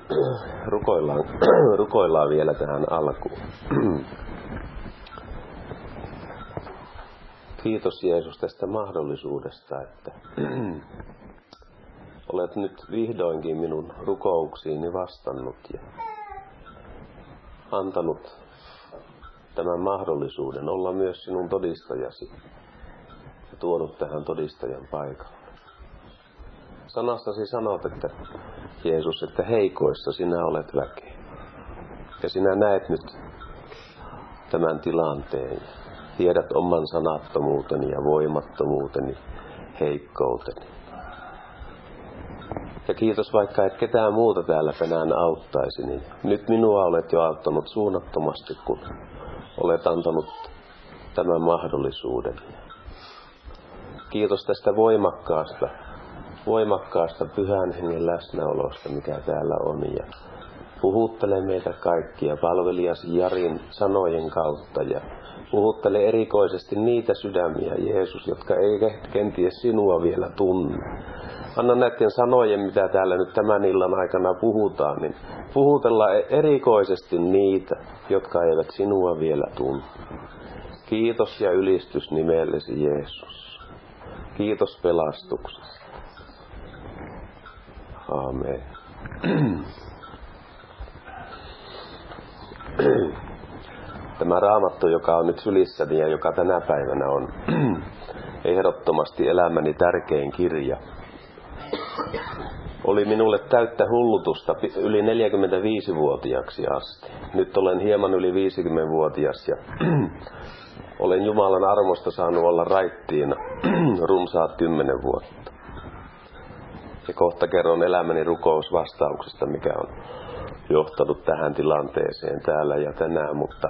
rukoillaan vielä tähän alkuun. Kiitos Jeesus tästä mahdollisuudesta, että olet nyt vihdoinkin minun rukouksiini vastannut ja antanut tämän mahdollisuuden olla myös sinun todistajasi ja tuonut tähän todistajan paikalle. Sanassasi sanot, että Jeesus, että heikoissa sinä olet väkeä. Ja sinä näet nyt tämän tilanteen. Tiedät oman sanattomuuteni ja voimattomuuteni, heikkouteni. Ja kiitos vaikka et ketään muuta täällä tänään auttaisi, niin nyt minua olet jo auttanut suunnattomasti, kun olet antanut tämän mahdollisuuden. Kiitos tästä voimakkaasta pyhän hengen läsnäolosta, mikä täällä on. Ja puhuttele meitä kaikkia palvelijasi Jarin sanojen kautta ja puhuttele erikoisesti niitä sydämiä, Jeesus, jotka ei kenties sinua vielä tunne. Anna näiden sanojen, mitä täällä nyt tämän illan aikana puhutaan, niin puhutella erikoisesti niitä, jotka eivät sinua vielä tunne. Kiitos ja ylistys nimellesi Jeesus. Kiitos pelastuksesta. Aamen. Tämä Raamattu, joka on nyt sylissäni ja joka tänä päivänä on ehdottomasti elämäni tärkein kirja, oli minulle täyttä hullutusta yli 45-vuotiaaksi asti. Nyt olen hieman yli 50-vuotias ja olen Jumalan armosta saanut olla raittiina runsaat 10 vuotta. Ja kohta kerron elämäni rukousvastauksesta, mikä on johtanut tähän tilanteeseen täällä ja tänään, mutta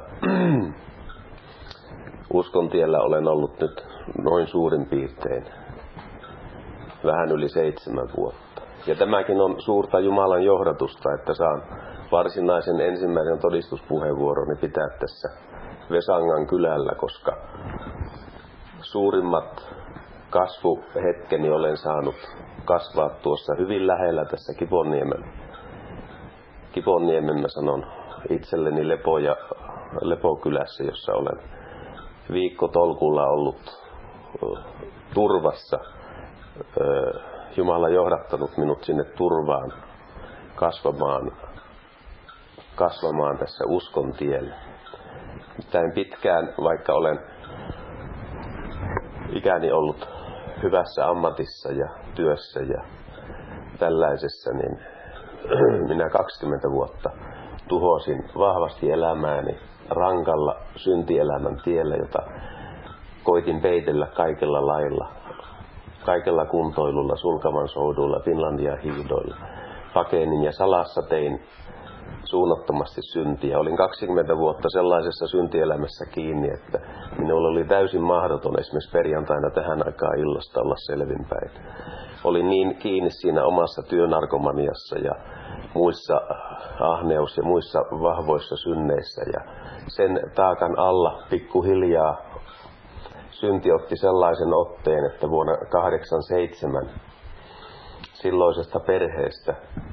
uskon tiellä olen ollut nyt noin suurin piirtein vähän yli 7 vuotta. Ja tämäkin on suurta Jumalan johdatusta, että saan varsinaisen ensimmäisen todistuspuheenvuoroni pitää tässä Vesangan kylällä, koska suurimmat kasvuhetkeni olen saanut kasvaa tuossa hyvin lähellä tässä Kiponniemen mä sanon itselleni Lepokylässä, jossa olen viikkotolkulla ollut turvassa. Jumala johdattanut minut sinne turvaan kasvamaan tässä uskon tiellä. Mitään pitkään, vaikka olen ikäni ollut hyvässä ammatissa ja työssä ja tällaisessa, niin minä 20 vuotta tuhosin vahvasti elämääni rankalla syntielämän tiellä, jota koitin peitellä kaikella lailla, kaikella kuntoilulla, Sulkavan souduilla, Finlandia hiihdoilla. Pakenin ja salassa tein suunnattomasti syntiä. Olin 20 vuotta sellaisessa syntielämässä kiinni, että minulla oli täysin mahdoton esimerkiksi perjantaina tähän aikaan illasta olla selvinpäin. Olin niin kiinni siinä omassa työnarkomaniassa ja muissa ahneus ja muissa vahvoissa synneissä. Ja sen taakan alla pikkuhiljaa synti otti sellaisen otteen, että vuonna 1987 silloisesta perheestä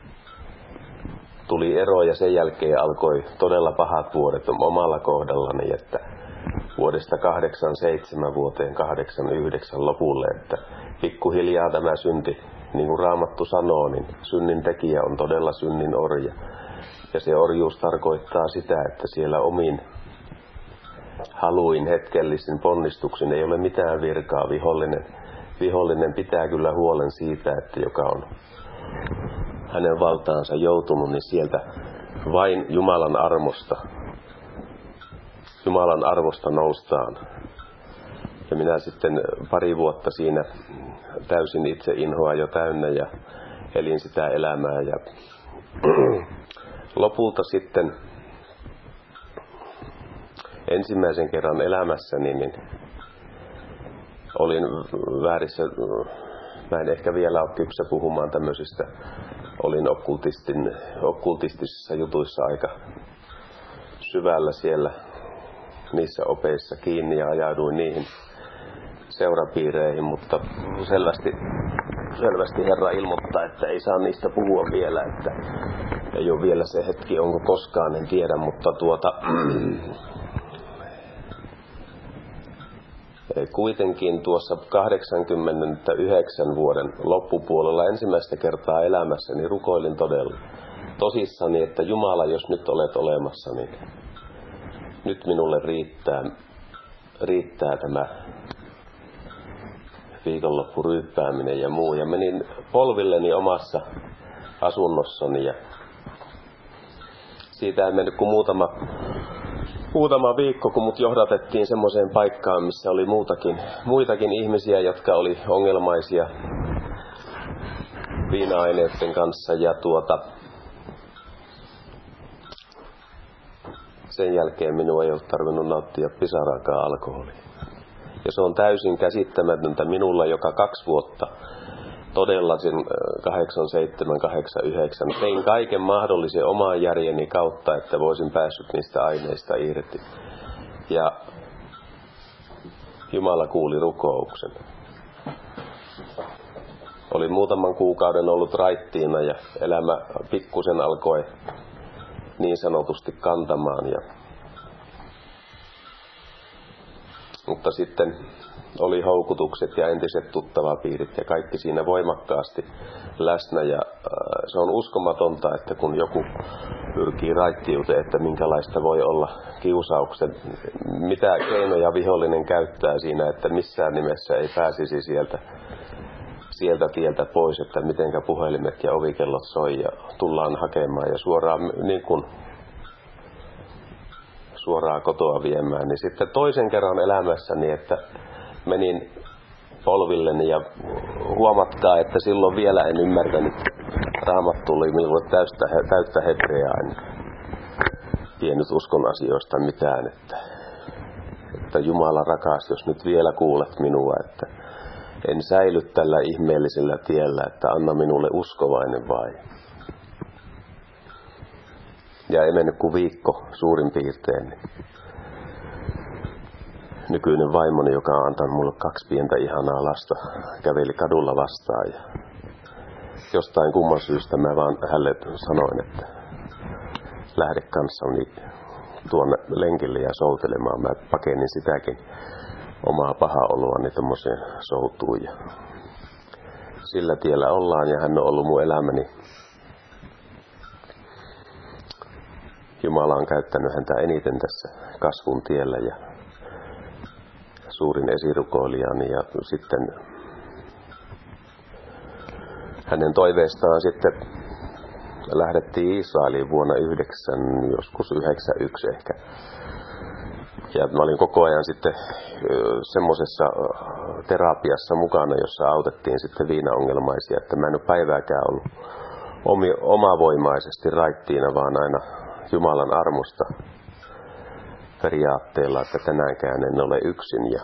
tuli ero ja sen jälkeen alkoi todella pahat vuodet omalla kohdallani, että vuodesta 1987 vuoteen 1989 lopulle, että pikkuhiljaa tämä synti, niin kuin Raamattu sanoo, niin synnin tekijä on todella synnin orja. Ja se orjuus tarkoittaa sitä, että siellä omin haluin hetkellisin ponnistuksin ei ole mitään virkaa. Vihollinen pitää kyllä huolen siitä, että joka on hänen valtaansa joutunut, niin sieltä vain Jumalan armosta noustaan. Ja minä sitten pari vuotta siinä täysin itse inhoa jo täynnä ja elin sitä elämää. Ja lopulta sitten ensimmäisen kerran elämässäni niin olin väärissä. Mä en ehkä vielä ole kypsä puhumaan tämmöisistä. Olin okkultistisissa jutuissa aika syvällä siellä niissä opeissa kiinni ja ajauduin niihin seurapiireihin, mutta selvästi selvästi Herra ilmoittaa, että ei saa niistä puhua vielä, että ei ole vielä se hetki, onko koskaan, en tiedä, mutta kuitenkin tuossa 89 vuoden loppupuolella ensimmäistä kertaa elämässäni rukoilin todella tosissani, että Jumala, jos nyt olet olemassa, niin nyt minulle riittää tämä viikonloppuryyppääminen ja muu. Ja menin polvilleni omassa asunnossani ja siitä ei mennyt kuin muutama viikko, kun mut johdatettiin semmoiseen paikkaan, missä oli muitakin ihmisiä, jotka oli ongelmaisia viina-aineiden kanssa. Ja sen jälkeen minun ei ole tarvinnut nauttia pisaraakaan alkoholia. Ja se on täysin käsittämätöntä minulla, joka 2 vuotta todella sen 87, 89 tein kaiken mahdollisen oman järjeni kautta, että voisin päässyt niistä aineista irti. Ja Jumala kuuli rukouksen. Olin muutaman kuukauden ollut raittiina ja elämä pikkusen alkoi niin sanotusti kantamaan. Mutta sitten oli houkutukset ja entiset tuttavapiirit ja kaikki siinä voimakkaasti läsnä. Ja se on uskomatonta, että kun joku pyrkii raittiuteen, että minkälaista voi olla kiusauksen, mitä keinoja vihollinen käyttää siinä, että missään nimessä ei pääsisi sieltä tieltä pois, että mitenkä puhelimet ja ovikellot soi ja tullaan hakemaan ja suoraan kotoa viemään. Niin sitten toisen kerran elämässäni, että menin polvilleni ja huomatkaa, että silloin vielä en ymmärtänyt. Raamattu oli minulle täyttä hebreaa, en tiennyt uskon asioista mitään, että Jumala rakas, jos nyt vielä kuulet minua, että en säily tällä ihmeellisellä tiellä, että anna minulle uskovainen vai. Ja ei mennyt kuin viikko suurin piirtein. Nykyinen vaimoni, joka on antanut mulle 2 pientä ihanaa lasta, käveli kadulla vastaan. Ja jostain kumman syystä mä vaan hänelle sanoin, että lähde kanssani tuonne lenkille ja soutelemaan. Mä pakenin sitäkin omaa pahaa oloani tommoseen soutuun. Ja sillä tiellä ollaan ja hän on ollut mun elämäni. Jumala on käyttänyt häntä eniten tässä kasvun tiellä ja suurin esirukoilijani. Ja sitten hänen toiveestaan sitten lähdettiin Israeliin vuonna 91 ehkä. Ja mä olin koko ajan sitten semmoisessa terapiassa mukana, jossa autettiin sitten viinaongelmaisia, että mä en ole päivääkään ollut omavoimaisesti raittiina, vaan aina Jumalan armosta periaatteella, että tänäänkään en ole yksin. Ja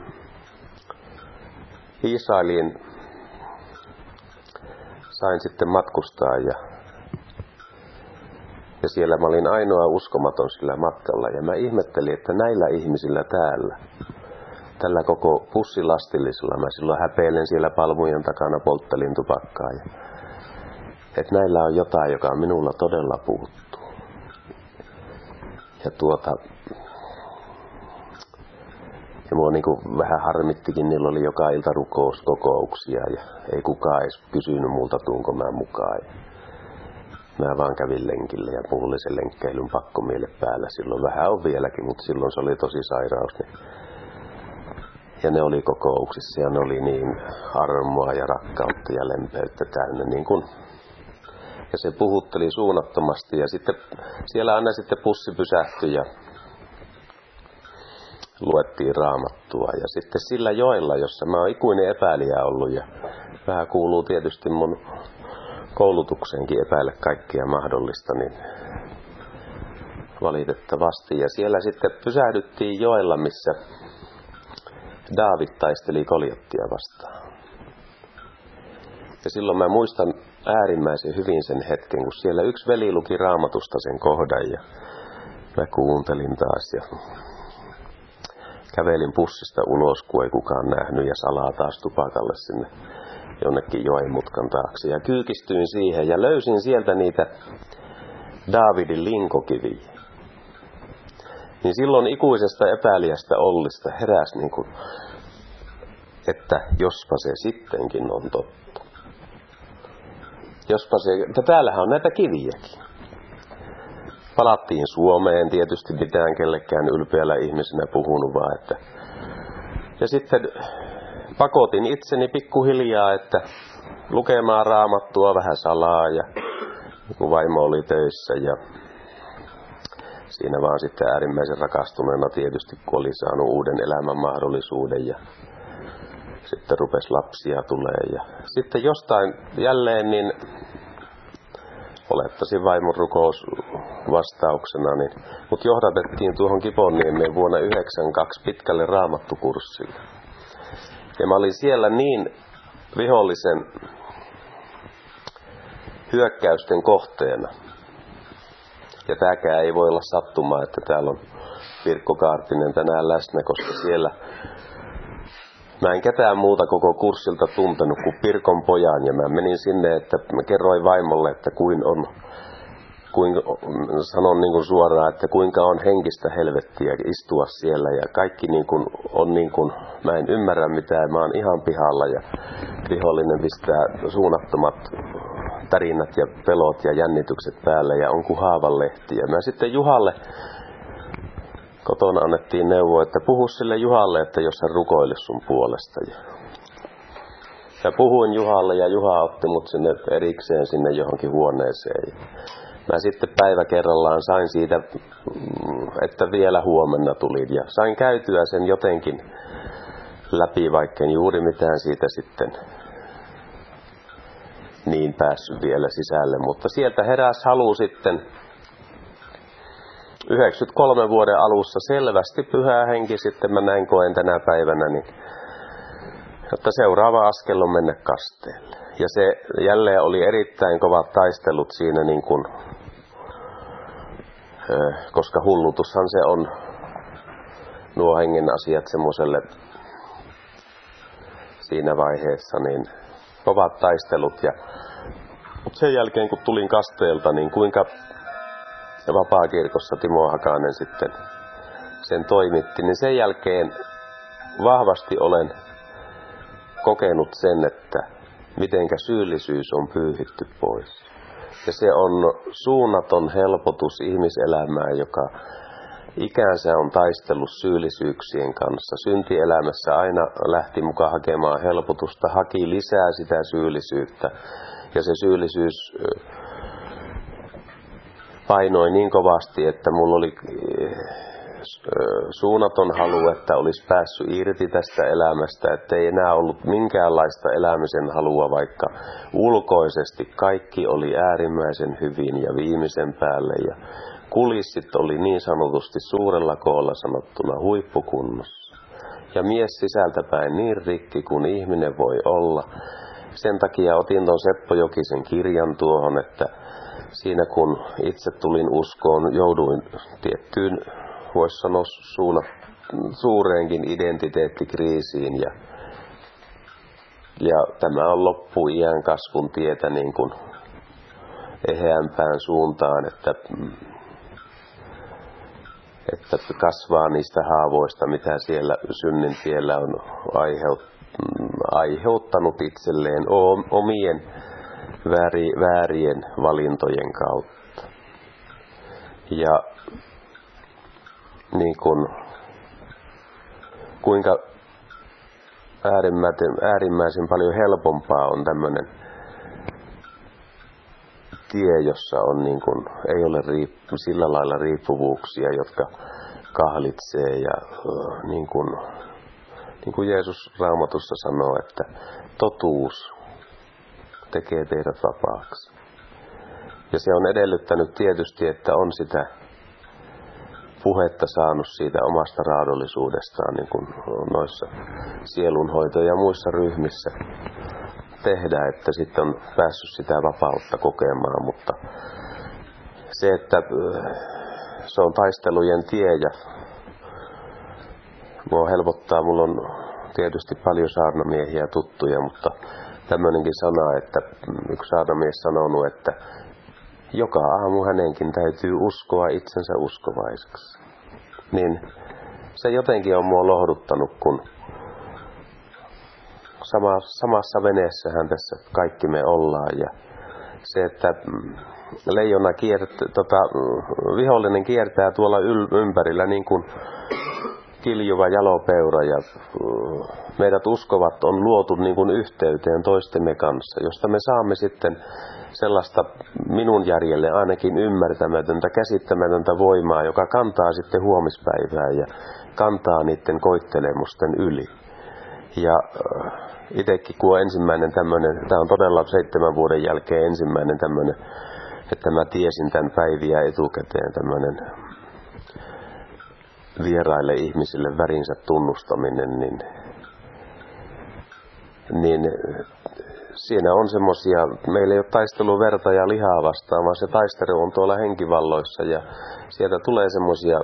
Israeliin sain sitten matkustaa ja siellä mä olin ainoa uskomaton sillä matkalla. Ja mä ihmettelin, että näillä ihmisillä tällä koko pussilastillisella, mä silloin häpeilen siellä palmujen takana, polttelin tupakkaa. Että näillä on jotain, joka minulla todella puuttuu. Ja mua vähän harmittikin, niillä oli joka ilta rukouskokouksia ja ei kukaan edes kysynyt multa, tuunko mä mukaan. Mä vaan kävin lenkillä ja mulla oli se lenkkeilyn pakkomiele päällä. Silloin vähän on vieläkin, mutta silloin se oli tosi sairaus. Ja ne oli kokouksissa ja ne oli niin armoa ja rakkautta ja lempeyttä täynnä. Ja se puhutteli suunnattomasti ja sitten siellä aina sitten pussi pysähtyi ja luettiin Raamattua. Ja sitten sillä joella, jossa mä oon ikuinen epäilijä ollut ja vähän kuuluu tietysti mun koulutuksenkin epäillä kaikkia mahdollista, niin valitettavasti. Ja siellä sitten pysähdyttiin joella, missä Daavid taisteli Goliattia vastaan. Ja silloin mä muistan äärimmäisen hyvin sen hetken, kun siellä yksi veli luki Raamatusta sen kohdan ja mä kuuntelin taas ja kävelin pussista ulos, kun ei kukaan nähnyt ja salaa taas tupakalle sinne jonnekin joenmutkan taakse. Ja kyykistyin siihen ja löysin sieltä niitä Daavidin linkokiviä. Niin silloin ikuisesta epäilijästä ollista heräsi niin kuin, että jospa se sittenkin on totta. Jospa se, että täällähän on näitä kiviäkin. Palattiin Suomeen, tietysti mitään kellekään ylpeällä ihmisenä puhunut vaan, että. Ja sitten pakotin itseni pikkuhiljaa, että lukemaan Raamattua vähän salaa ja kun vaimo oli töissä ja siinä vaan sitten äärimmäisen rakastuneena tietysti, kun oli saanut uuden elämän mahdollisuuden ja sitten rupesi lapsia tulee ja sitten jostain jälleen niin olettaisin vaimon rukous vastauksena, niin mut johdatettiin tuohon Kiponniemeen vuonna 1992 pitkälle raamattukurssille. Ja mä olin siellä niin vihollisen hyökkäysten kohteena. Ja tääkään ei voi olla sattumaa, että täällä on Pirkko Kaartinen tänään läsnä, koska siellä mä en ketään muuta koko kurssilta tuntenut kuin Pirkon pojan. Ja mä menin sinne, että mä kerroin vaimolle, että sanon niin kuin suoraan, että kuinka on henkistä helvettiä istua siellä. Ja kaikki niin kuin on niin kuin, mä en ymmärrä mitään, mä oon ihan pihalla ja vihollinen pistää suunnattomat tärinät ja pelot ja jännitykset päälle ja on kuin haavanlehti. Ja mä sitten Juhalle kotona annettiin neuvo, että puhu sille Juhalle, että jos hän rukoilisi sun puolesta. Ja puhuin Juhalle ja Juha otti mut sinne erikseen sinne johonkin huoneeseen. Mä sitten päivä kerrallaan sain siitä, että vielä huomenna tulin ja sain käytyä sen jotenkin läpi, vaikka en juuri mitään siitä sitten niin päässyt vielä sisälle. Mutta sieltä heräsi halu sitten 93 vuoden alussa selvästi Pyhä Henki sitten mä näin koen tänä päivänä, niin, että seuraava askel on mennä kasteelle. Ja se jälleen oli erittäin kovat taistelut siinä, niin kuin, koska hullutushan se on nuo hengen asiat semmoiselle siinä vaiheessa, niin kovat taistelut. Mutta sen jälkeen kun tulin kasteelta, niin kuinka Vapaakirkossa Timo Hakanen sitten sen toimitti, niin sen jälkeen vahvasti olen kokenut sen, että mitenkä syyllisyys on pyyhitty pois. Ja se on suunnaton helpotus ihmiselämään, joka ikänsä on taistellut syyllisyyksien kanssa. Syntielämässä aina lähti mukaan hakemaan helpotusta, haki lisää sitä syyllisyyttä. Ja se syyllisyys painoi niin kovasti, että mulla oli suunnaton halu, että olisi päässyt irti tästä elämästä, että ei enää ollut minkäänlaista elämisen halua, vaikka ulkoisesti kaikki oli äärimmäisen hyvin ja viimeisen päälle ja kulissit oli niin sanotusti suurella koolla sanottuna huippukunnossa. Ja mies sisältäpäin niin rikki kuin ihminen voi olla. Sen takia otin ton Seppo Jokisen kirjan tuohon, että siinä kun itse tulin uskoon, jouduin tiettyyn, voisi sanoa suureenkin identiteettikriisiin. Ja tämä on loppuiän kasvun tietä niin kuin eheämpään suuntaan, että kasvaa niistä haavoista, mitä siellä synnin tiellä on aiheuttanut itselleen omien väärien valintojen kautta. Ja niin kuinka äärimmäisen paljon helpompaa on tämmöinen tie, jossa on niin kuin, ei ole sillä lailla riippuvuuksia, jotka kahlitsee ja niin kuin Jeesus Raamatussa sanoo, että totuus tekee teidät vapaaksi. Ja se on edellyttänyt tietysti, että on sitä puhetta saanut siitä omasta raadollisuudestaan, niin kuin noissa sielunhoito- ja muissa ryhmissä tehdä, että sitten on päässyt sitä vapautta kokemaan, mutta se, että se on taistelujen tie ja mua helpottaa, mulla on tietysti paljon saarnamiehiä tuttuja, mutta tämmöinenkin sana, että yksi saarnamies sanonut, että joka aamu hänenkin täytyy uskoa itsensä uskovaiseksi. Niin se jotenkin on mua lohduttanut, kun samassa veneessähän tässä kaikki me ollaan. Ja se, että leijona vihollinen kiertää tuolla ympärillä niin kuin kiljuva jalopeura ja meidät uskovat on luotu niin kuin yhteyteen toistemme kanssa, josta me saamme sitten sellaista minun järjelle ainakin ymmärtämätöntä, käsittämätöntä voimaa, joka kantaa sitten huomispäivää ja kantaa niiden koittelemusten yli. Ja itsekin kun on ensimmäinen tämmöinen, tämä on todella 7 vuoden jälkeen ensimmäinen tämmöinen, että mä tiesin tämän päiviä etukäteen tämmöinen vieraille ihmisille värinsä tunnustaminen, niin siinä on semmosia, meillä ei ole taistelu verta ja lihaa vastaan, vaan se taistelu on tuolla henkivalloissa ja sieltä tulee semmosia,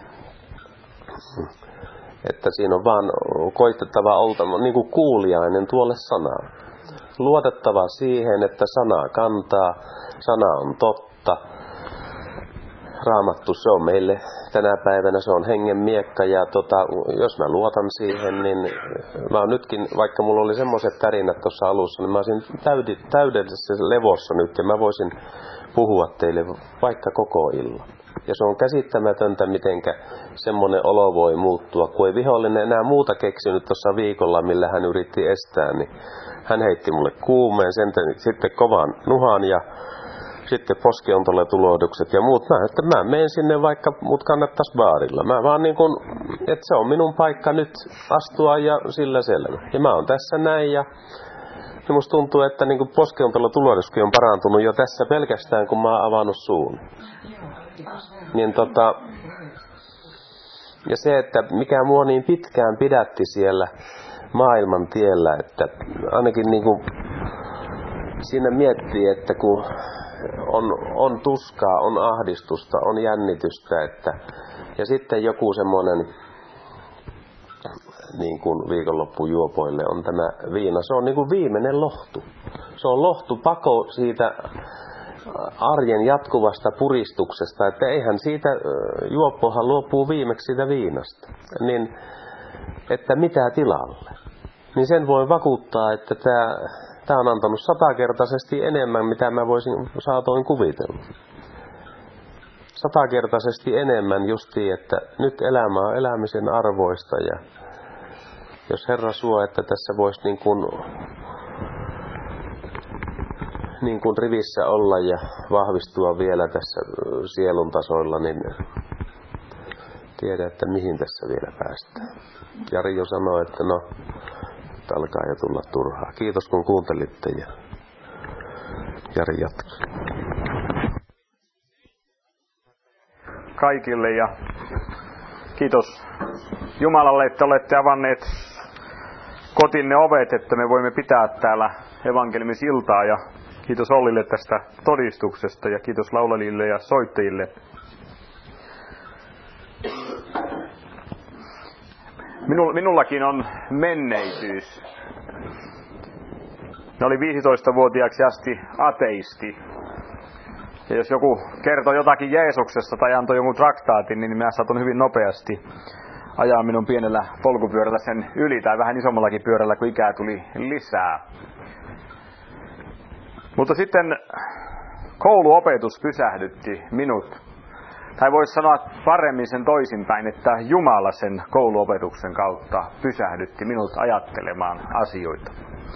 että siinä on vaan koitettava oltava niin kuin kuuliainen tuolle sanaan. Luotettava siihen, että sana kantaa, sana on totta. Raamattu, se on meille tänä päivänä, se on hengen miekka ja jos mä luotan siihen, niin mä oon nytkin, vaikka mulla oli semmoiset tärinät tuossa alussa, niin mä olisin täydellisessä levossa nyt ja mä voisin puhua teille vaikka koko illan. Ja se on käsittämätöntä, mitenkä semmoinen olo voi muuttua, kun ei vihollinen enää muuta keksinyt tuossa viikolla, millä hän yritti estää, niin hän heitti mulle kuumeen, sitten kovan nuhan ja sitten poskiontoletulohdukset ja muut. Mä menen sinne, vaikka mut kannattaisi baarilla. Mä vaan niin kuin, että se on minun paikka nyt astua ja sillä selvä. Ja mä oon tässä näin ja musta tuntuu, että niin kuin poskiontoletulohduskin on parantunut jo tässä pelkästään, kun mä oon avannut suun. Niin ja se, että mikä mua niin pitkään pidätti siellä maailman tiellä, että ainakin niin kuin siinä miettii, että kun on tuskaa, on ahdistusta, on jännitystä, ja sitten joku semmoinen, niin kuin viikonloppujuopoille on tämä viina, se on niin kuin viimeinen lohtu. Se on lohtu pako siitä arjen jatkuvasta puristuksesta, että eihän siitä, juoppohan luopuu viimeksi siitä viinasta, niin että mitä tilalle. Niin sen voi vakuuttaa, että tämä on antanut 100-kertaisesti enemmän, mitä mä saatoin kuvitella. 100-kertaisesti enemmän justiin, että nyt elämä on elämisen arvoista ja jos Herra suo, että tässä voisi niin kuin rivissä olla ja vahvistua vielä tässä sielun tasoilla, niin tiedä, että mihin tässä vielä päästään. Jari jo sanoi, että no, alkaa jo tulla turhaa. Kiitos kun kuuntelitte ja Jari jatkaa. Kaikille ja kiitos Jumalalle, että olette avanneet kotinne ovet, että me voimme pitää täällä evankeliumisiltaa ja kiitos Ollille tästä todistuksesta ja kiitos laulajille ja soittajille. Minullakin on menneisyys. Mä olin 15-vuotiaaksi asti ateisti. Ja jos joku kertoo jotakin Jeesuksesta tai antoi jonkun traktaatin, niin mä saatoin hyvin nopeasti ajaa minun pienellä polkupyörällä sen yli tai vähän isommallakin pyörällä, kun ikää tuli lisää. Mutta sitten kouluopetus pysähdytti minut. Tai voisi sanoa paremmin sen toisinpäin, että Jumala sen kouluopetuksen kautta pysähdytti minut ajattelemaan asioita.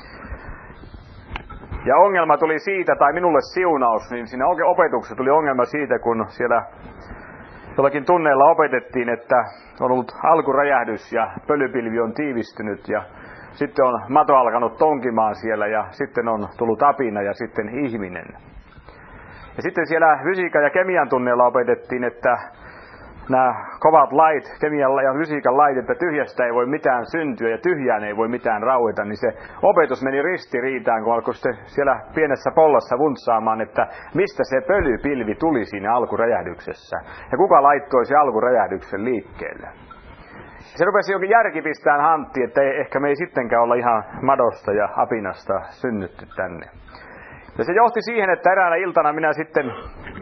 Ja ongelma tuli siitä, tai minulle siunaus, niin siinä opetuksessa tuli ongelma siitä, kun siellä jollakin tunneilla opetettiin, että on ollut alkuräjähdys ja pölypilvi on tiivistynyt ja sitten on mato alkanut tonkimaan siellä ja sitten on tullut apina ja sitten ihminen. Ja sitten siellä fysiikan ja kemian tunneilla opetettiin, että nämä kovat lait, kemian ja fysiikan lait, että tyhjästä ei voi mitään syntyä ja tyhjään ei voi mitään raueta, niin se opetus meni ristiriitaan, kun alkoi siellä pienessä pollassa vuntsaamaan, että mistä se pölypilvi tuli siinä alkuräjähdyksessä ja kuka laittoi se alkuräjähdyksen liikkeelle. Se rupesi jokin järki pistään hanttiin, että ehkä me ei sittenkään olla ihan madosta ja apinasta synnytty tänne. Ja se johti siihen, että eräänä iltana minä sitten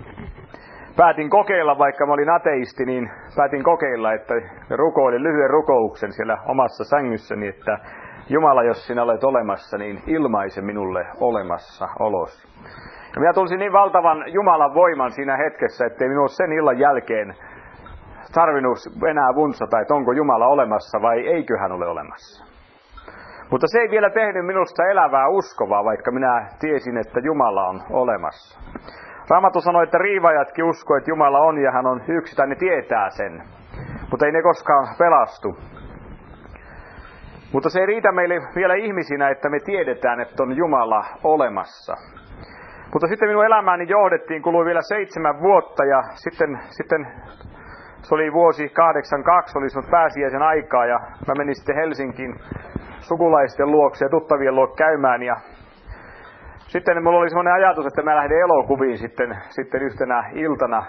päätin kokeilla, vaikka mä olin ateisti, niin päätin kokeilla, että rukoilin lyhyen rukouksen siellä omassa sängyssäni, että Jumala, jos sinä olet olemassa, niin ilmaise minulle olemassaolos. Ja minä tunsin niin valtavan Jumalan voiman siinä hetkessä, ettei minun sen illan jälkeen tarvinnut enää vunsata, että onko Jumala olemassa vai eikö hän ole olemassa. Mutta se ei vielä tehnyt minusta elävää uskovaa, vaikka minä tiesin, että Jumala on olemassa. Raamattu sanoi, että riivaajatkin uskoo, että Jumala on ja hän on yksi, tai ne tietää sen. Mutta ei ne koskaan pelastu. Mutta se ei riitä meille vielä ihmisinä, että me tiedetään, että on Jumala olemassa. Mutta sitten minun elämääni johdettiin, kului vielä 7 vuotta ja sitten se oli vuosi 82, oli sinut pääsiäisen aikaa ja mä menin sitten Helsinkiin sukulaisten luokse ja tuttavien luo käymään ja sitten mulla oli semmoinen ajatus, että mä lähden elokuviin sitten yhtenä iltana.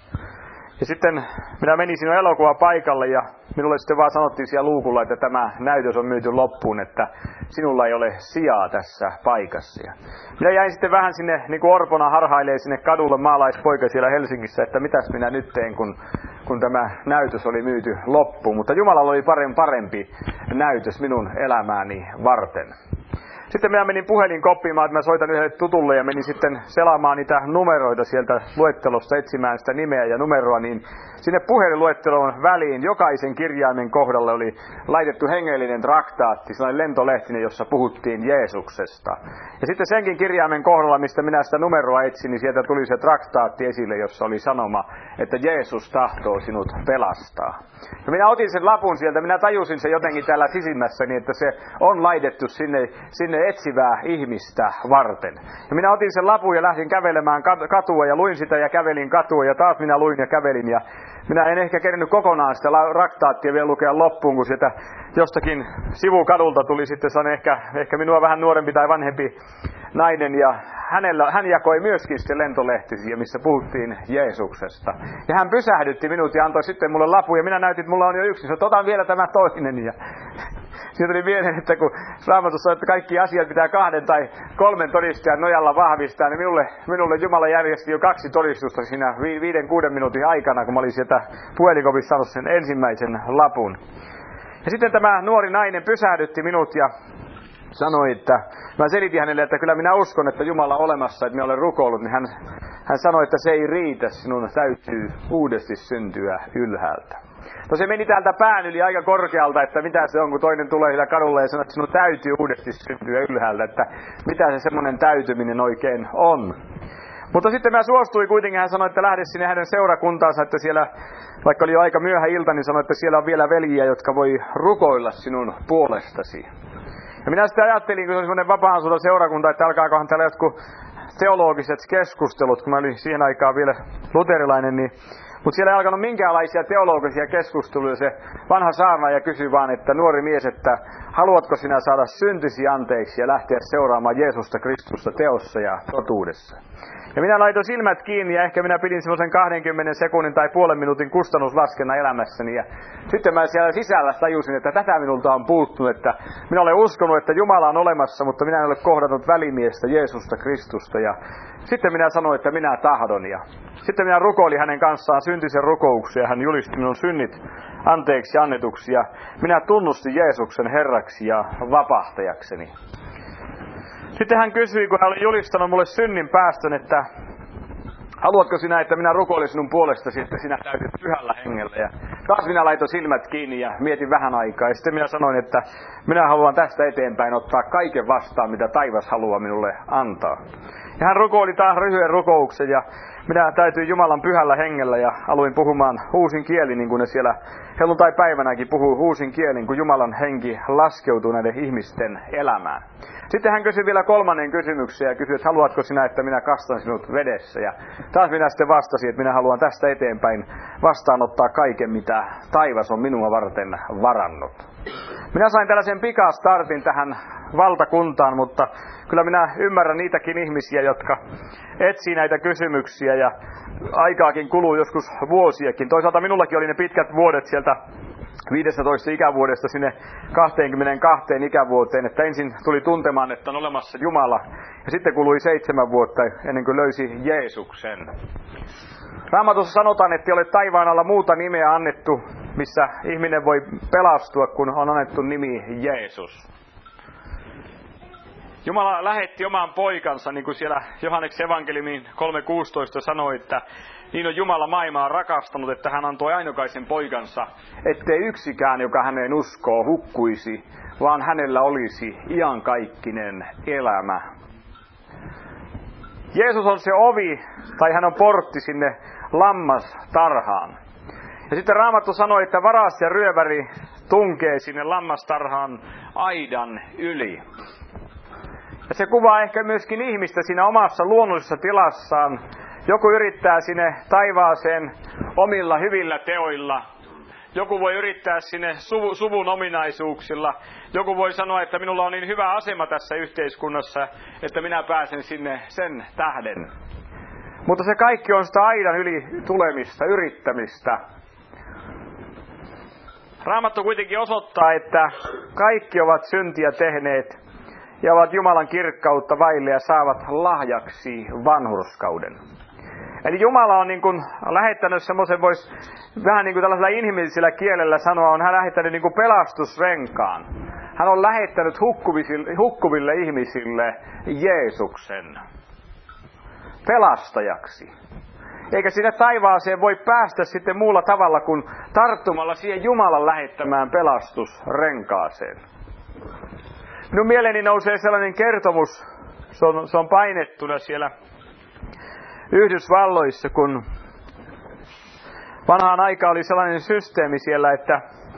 Ja sitten minä menin sinne elokuvapaikalle ja minulle sitten vaan sanottiin siellä luukulla, että tämä näytös on myyty loppuun, että sinulla ei ole sijaa tässä paikassa. Ja minä jäin sitten vähän sinne niin kuin orpona harhailee sinne kadulle maalaispoika siellä Helsingissä, että mitäs minä nyt teen, kun tämä näytös oli myyty loppuun. Mutta Jumalalla oli parempi näytös minun elämääni varten. Sitten minä menin puhelinkoppimaan, että mä soitan yhdelle tutulle ja menin sitten selaamaan niitä numeroita sieltä luettelosta, etsimään sitä nimeä ja numeroa, niin sinne puhelinluettelon väliin jokaisen kirjaimen kohdalle oli laitettu hengellinen traktaatti, sellainen lentolehtinen, jossa puhuttiin Jeesuksesta. Ja sitten senkin kirjaimen kohdalla, mistä minä sitä numeroa etsin, niin sieltä tuli se traktaatti esille, jossa oli sanoma, että Jeesus tahtoo sinut pelastaa. Ja minä otin sen lapun sieltä, minä tajusin sen jotenkin täällä sisimmässäni, että se on laitettu sinne etsivää ihmistä varten. Ja minä otin sen lapun ja lähdin kävelemään katua ja luin sitä ja kävelin katua ja taas minä luin ja kävelin. Ja minä en ehkä kerännyt kokonaan sitä traktaattia vielä lukea loppuun, kun sieltä jostakin sivukadulta tuli sitten ehkä minua vähän nuorempi tai vanhempi nainen ja hän jakoi myöskin sitten lentolehtisiä, missä puhuttiin Jeesuksesta. Ja hän pysähdytti minut ja antoi sitten mulle lapun ja minä näytin, että mulla on jo yksi. Otan vielä tämä toinen ja siitä tuli mieleen, että kun Raamatussa on, että kaikki asiat pitää 2 tai 3 todistajan nojalla vahvistaa, niin minulle Jumala järjesti jo 2 todistusta siinä 5-6 minuutin aikana, kun mä olin sieltä puhelinkopissa saanut sen ensimmäisen lapun. Ja sitten tämä nuori nainen pysähdytti minut ja sanoi, että mä selitin hänelle, että kyllä minä uskon, että Jumala on olemassa, että minä olen rukoillut, niin hän sanoi, että se ei riitä, sinun täytyy uudesti syntyä ylhäältä. No se meni täältä pään yli aika korkealta, että mitä se on, kun toinen tulee siellä kadulle ja sanoo, että sinun täytyy uudesti syntyä ylhäältä, että mitä se semmoinen täytyminen oikein on. Mutta sitten mä suostuin kuitenkin, hän sanoi, että lähde sinne hänen seurakuntaansa, että siellä, vaikka oli jo aika myöhä ilta, niin sanoi, että siellä on vielä veljiä, jotka voi rukoilla sinun puolestasi. Ja minä sitten ajattelin, kun se oli semmoinen vapaan seurakunta, että alkaakohan täällä jotkut teologiset keskustelut, kun mä olin siihen aikaan vielä luterilainen, niin mutta siellä ei alkanut minkäänlaisia teologisia keskusteluja. Se vanha saarnaaja kysyi vaan, että nuori mies, että haluatko sinä saada syntisi anteeksi ja lähteä seuraamaan Jeesusta Kristusta teossa ja totuudessa. Ja minä laitoin silmät kiinni ja ehkä minä pidin semmoisen 20 sekunnin tai puolen minuutin kustannuslaskennan elämässäni. Ja sitten mä siellä sisällä tajusin, että tätä minulta on puuttunut, että minä olen uskonut, että Jumala on olemassa, mutta minä en ole kohdannut välimiestä Jeesusta Kristusta. Ja sitten minä sanoin, että minä tahdon. Ja sitten minä rukoilin hänen kanssaan syntisen rukouksia ja hän julisti minun synnit anteeksi annetuksi. Ja minä tunnustin Jeesuksen Herraksi ja vapahtajakseni. Sitten hän kysyi, kun hän oli julistanut mulle synnin päästön, että haluatko sinä, että minä rukoilin sinun puolestasi, että sinä täytyt pyhällä hengellä. Ja taas minä laitoin silmät kiinni ja mietin vähän aikaa. Ja sitten minä sanoin, että minä haluan tästä eteenpäin ottaa kaiken vastaan, mitä taivas haluaa minulle antaa. Ja hän rukoili taas lyhyen rukouksen ja minä täytyin Jumalan pyhällä hengellä ja aloin puhumaan uusin kieli, niin kuin ne siellä helluntai-päivänäkin puhuu uusin kielin, kun Jumalan henki laskeutuu näiden ihmisten elämään. Sitten hän kysyi vielä 3. kysymyksen ja kysyi, että haluatko sinä, että minä kastan sinut vedessä. Ja taas minä sitten vastasin, että minä haluan tästä eteenpäin vastaanottaa kaiken, mitä taivas on minua varten varannut. Minä sain tällaisen pikastartin tähän valtakuntaan, mutta kyllä minä ymmärrän niitäkin ihmisiä, jotka etsii näitä kysymyksiä ja aikaakin kuluu joskus vuosiakin. Toisaalta minullakin oli ne pitkät vuodet sieltä 15 ikävuodesta sinne 22 ikävuoteen, että ensin tuli tuntemaan, että on olemassa Jumala, ja sitten kului 7 vuotta ennen kuin löysi Jeesuksen. Raamatussa sanotaan, että ei ole taivaan alla muuta nimeä annettu, missä ihminen voi pelastua, kun on annettu nimi Jeesus. Jumala lähetti oman poikansa, niin kuin siellä Johanneksen evankeliumin 3.16 sanoi, että niin on Jumala maailmaa rakastanut, että hän antoi ainokaisen poikansa, ettei yksikään, joka häneen uskoo, hukkuisi, vaan hänellä olisi iankaikkinen elämä. Jeesus on se ovi, tai hän on portti sinne lammastarhaan. Ja sitten Raamattu sanoi, että varas ja ryöväri tunkee sinne lammastarhaan aidan yli. Ja se kuvaa ehkä myöskin ihmistä siinä omassa luonnollisessa tilassaan. Joku yrittää sinne taivaaseen omilla hyvillä teoilla. Joku voi yrittää sinne suvun ominaisuuksilla. Joku voi sanoa, että minulla on niin hyvä asema tässä yhteiskunnassa, että minä pääsen sinne sen tähden. Mutta se kaikki on sitä aidan yli tulemista, yrittämistä. Raamattu kuitenkin osoittaa, että kaikki ovat syntiä tehneet ja ovat Jumalan kirkkautta vaille ja saavat lahjaksi vanhurskauden. Eli Jumala on niin kuin lähettänyt semmoisen, voisi vähän niin kuin tällaisella inhimillisellä kielellä sanoa, on hän lähettänyt niin kuin pelastusrenkaan. Hän on lähettänyt hukkuville ihmisille Jeesuksen pelastajaksi. Eikä sinne taivaaseen voi päästä sitten muulla tavalla kuin tarttumalla siihen Jumalan lähettämään pelastusrenkaaseen. Minun mieleeni nousee sellainen kertomus, se on painettuna siellä Yhdysvalloissa, kun vanhaan aikaan oli sellainen systeemi siellä, että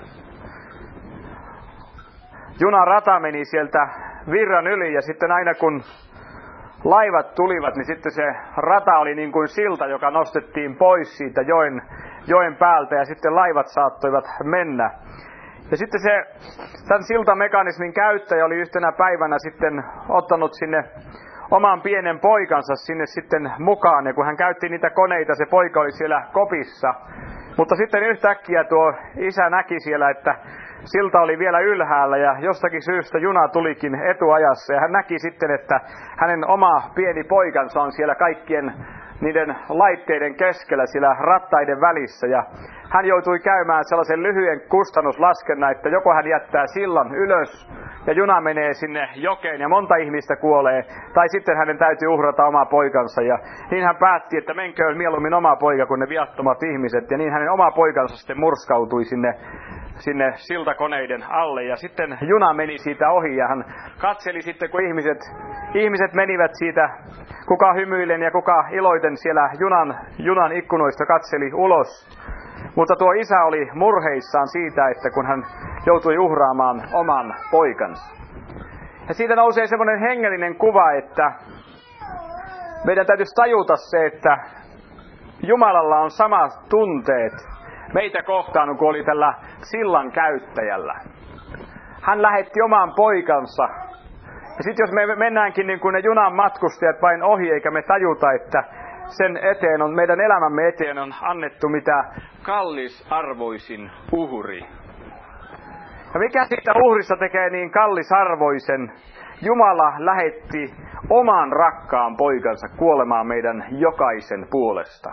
junarata meni sieltä virran yli ja sitten aina kun laivat tulivat, niin sitten se rata oli niin kuin silta, joka nostettiin pois siitä joen päältä ja sitten laivat saattoivat mennä. Ja sitten tämän siltamekanismin käyttäjä oli yhtenä päivänä sitten ottanut sinne oman pienen poikansa sinne sitten mukaan. Ja kun hän käytti niitä koneita, se poika oli siellä kopissa. Mutta sitten yhtäkkiä tuo isä näki siellä, että silta oli vielä ylhäällä ja jostakin syystä juna tulikin etuajassa. Ja hän näki sitten, että hänen oma pieni poikansa on siellä kaikkien niiden laitteiden keskellä siellä rattaiden välissä. Ja hän joutui käymään sellaisen lyhyen kustannuslaskennan, että joko hän jättää sillan ylös ja juna menee sinne jokeen ja monta ihmistä kuolee, tai sitten hänen täytyy uhrata oma poikansa. Ja niin hän päätti, että menköön mieluummin oma poika kuin ne viattomat ihmiset. Ja niin hänen oma poikansa sitten murskautui sinne siltakoneiden alle. Ja sitten juna meni siitä ohi ja hän katseli sitten, kun ihmiset menivät siitä, kuka hymyillen ja kuka iloiten siellä junan ikkunoista katseli ulos. Mutta tuo isä oli murheissaan siitä, että kun hän joutui uhraamaan oman poikansa. Ja siitä nousee semmoinen hengellinen kuva, että meidän täytyisi tajuta se, että Jumalalla on samat tunteet meitä kohtaan kuin oli tällä sillan käyttäjällä. Hän lähetti oman poikansa. Ja sitten jos me mennäänkin niin kuin ne junan matkustajat vain ohi, eikä me tajuta, että sen eteen on, meidän elämämme eteen on annettu mitä kallisarvoisin uhri. Ja mikä siitä uhrista tekee niin kallisarvoisen? Jumala lähetti oman rakkaan poikansa kuolemaan meidän jokaisen puolesta.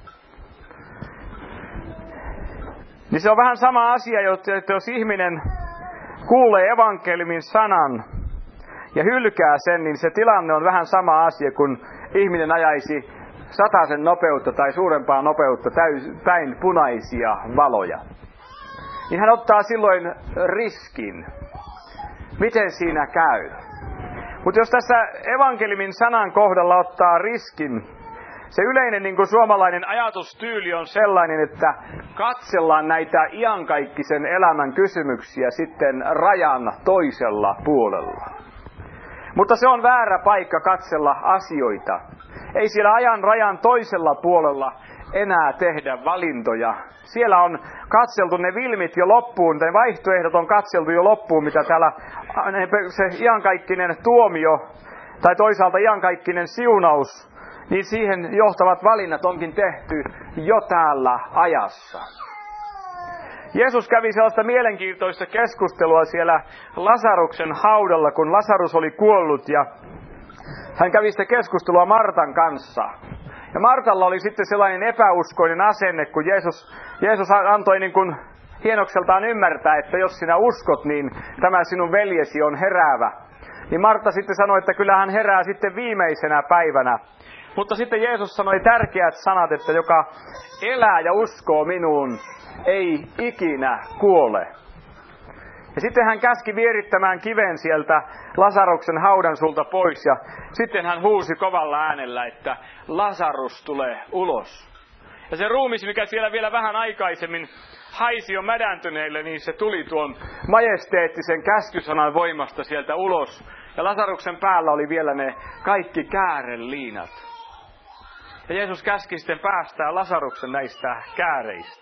Niin se on vähän sama asia, että jos ihminen kuulee evankeliumin sanan ja hylkää sen, niin se tilanne on vähän sama asia, kun ihminen ajaisi 100 nopeutta tai suurempaa nopeutta päin punaisia valoja. Niin hän ottaa silloin riskin. Miten siinä käy? Mutta jos tässä evankeliumin sanan kohdalla ottaa riskin, se yleinen niin kuin suomalainen ajatustyyli on sellainen, että katsellaan näitä iankaikkisen elämän kysymyksiä sitten rajan toisella puolella. Mutta se on väärä paikka katsella asioita. Ei siellä rajan toisella puolella enää tehdä valintoja. Siellä on katseltu ne vilmit jo loppuun, ne vaihtoehdot on katseltu jo loppuun, mitä täällä se iankaikkinen tuomio tai toisaalta iankaikkinen siunaus, niin siihen johtavat valinnat onkin tehty jo täällä ajassa. Jeesus kävi sellaista mielenkiintoista keskustelua siellä Lasaruksen haudalla, kun Lasarus oli kuollut, ja hän kävi sitä keskustelua Martan kanssa. Ja Martalla oli sitten sellainen epäuskoinen asenne, kun Jeesus antoi niin kuin hienokseltaan ymmärtää, että jos sinä uskot, niin tämä sinun veljesi on heräävä. Niin Martta sitten sanoi, että kyllä hän herää sitten viimeisenä päivänä. Mutta sitten Jeesus sanoi tärkeät sanat, että joka elää ja uskoo minuun, ei ikinä kuole. Ja sitten hän käski vierittämään kiven sieltä Lasaruksen haudan sulta pois. Ja sitten hän huusi kovalla äänellä, että Lasarus tulee ulos. Ja se ruumis, mikä siellä vielä vähän aikaisemmin haisi jo mädäntyneille, niin se tuli tuon majesteettisen käskysanan voimasta sieltä ulos. Ja Lasaruksen päällä oli vielä ne kaikki kääreliinat. Ja Jeesus käski sitten päästää Lasaruksen näistä kääreistä.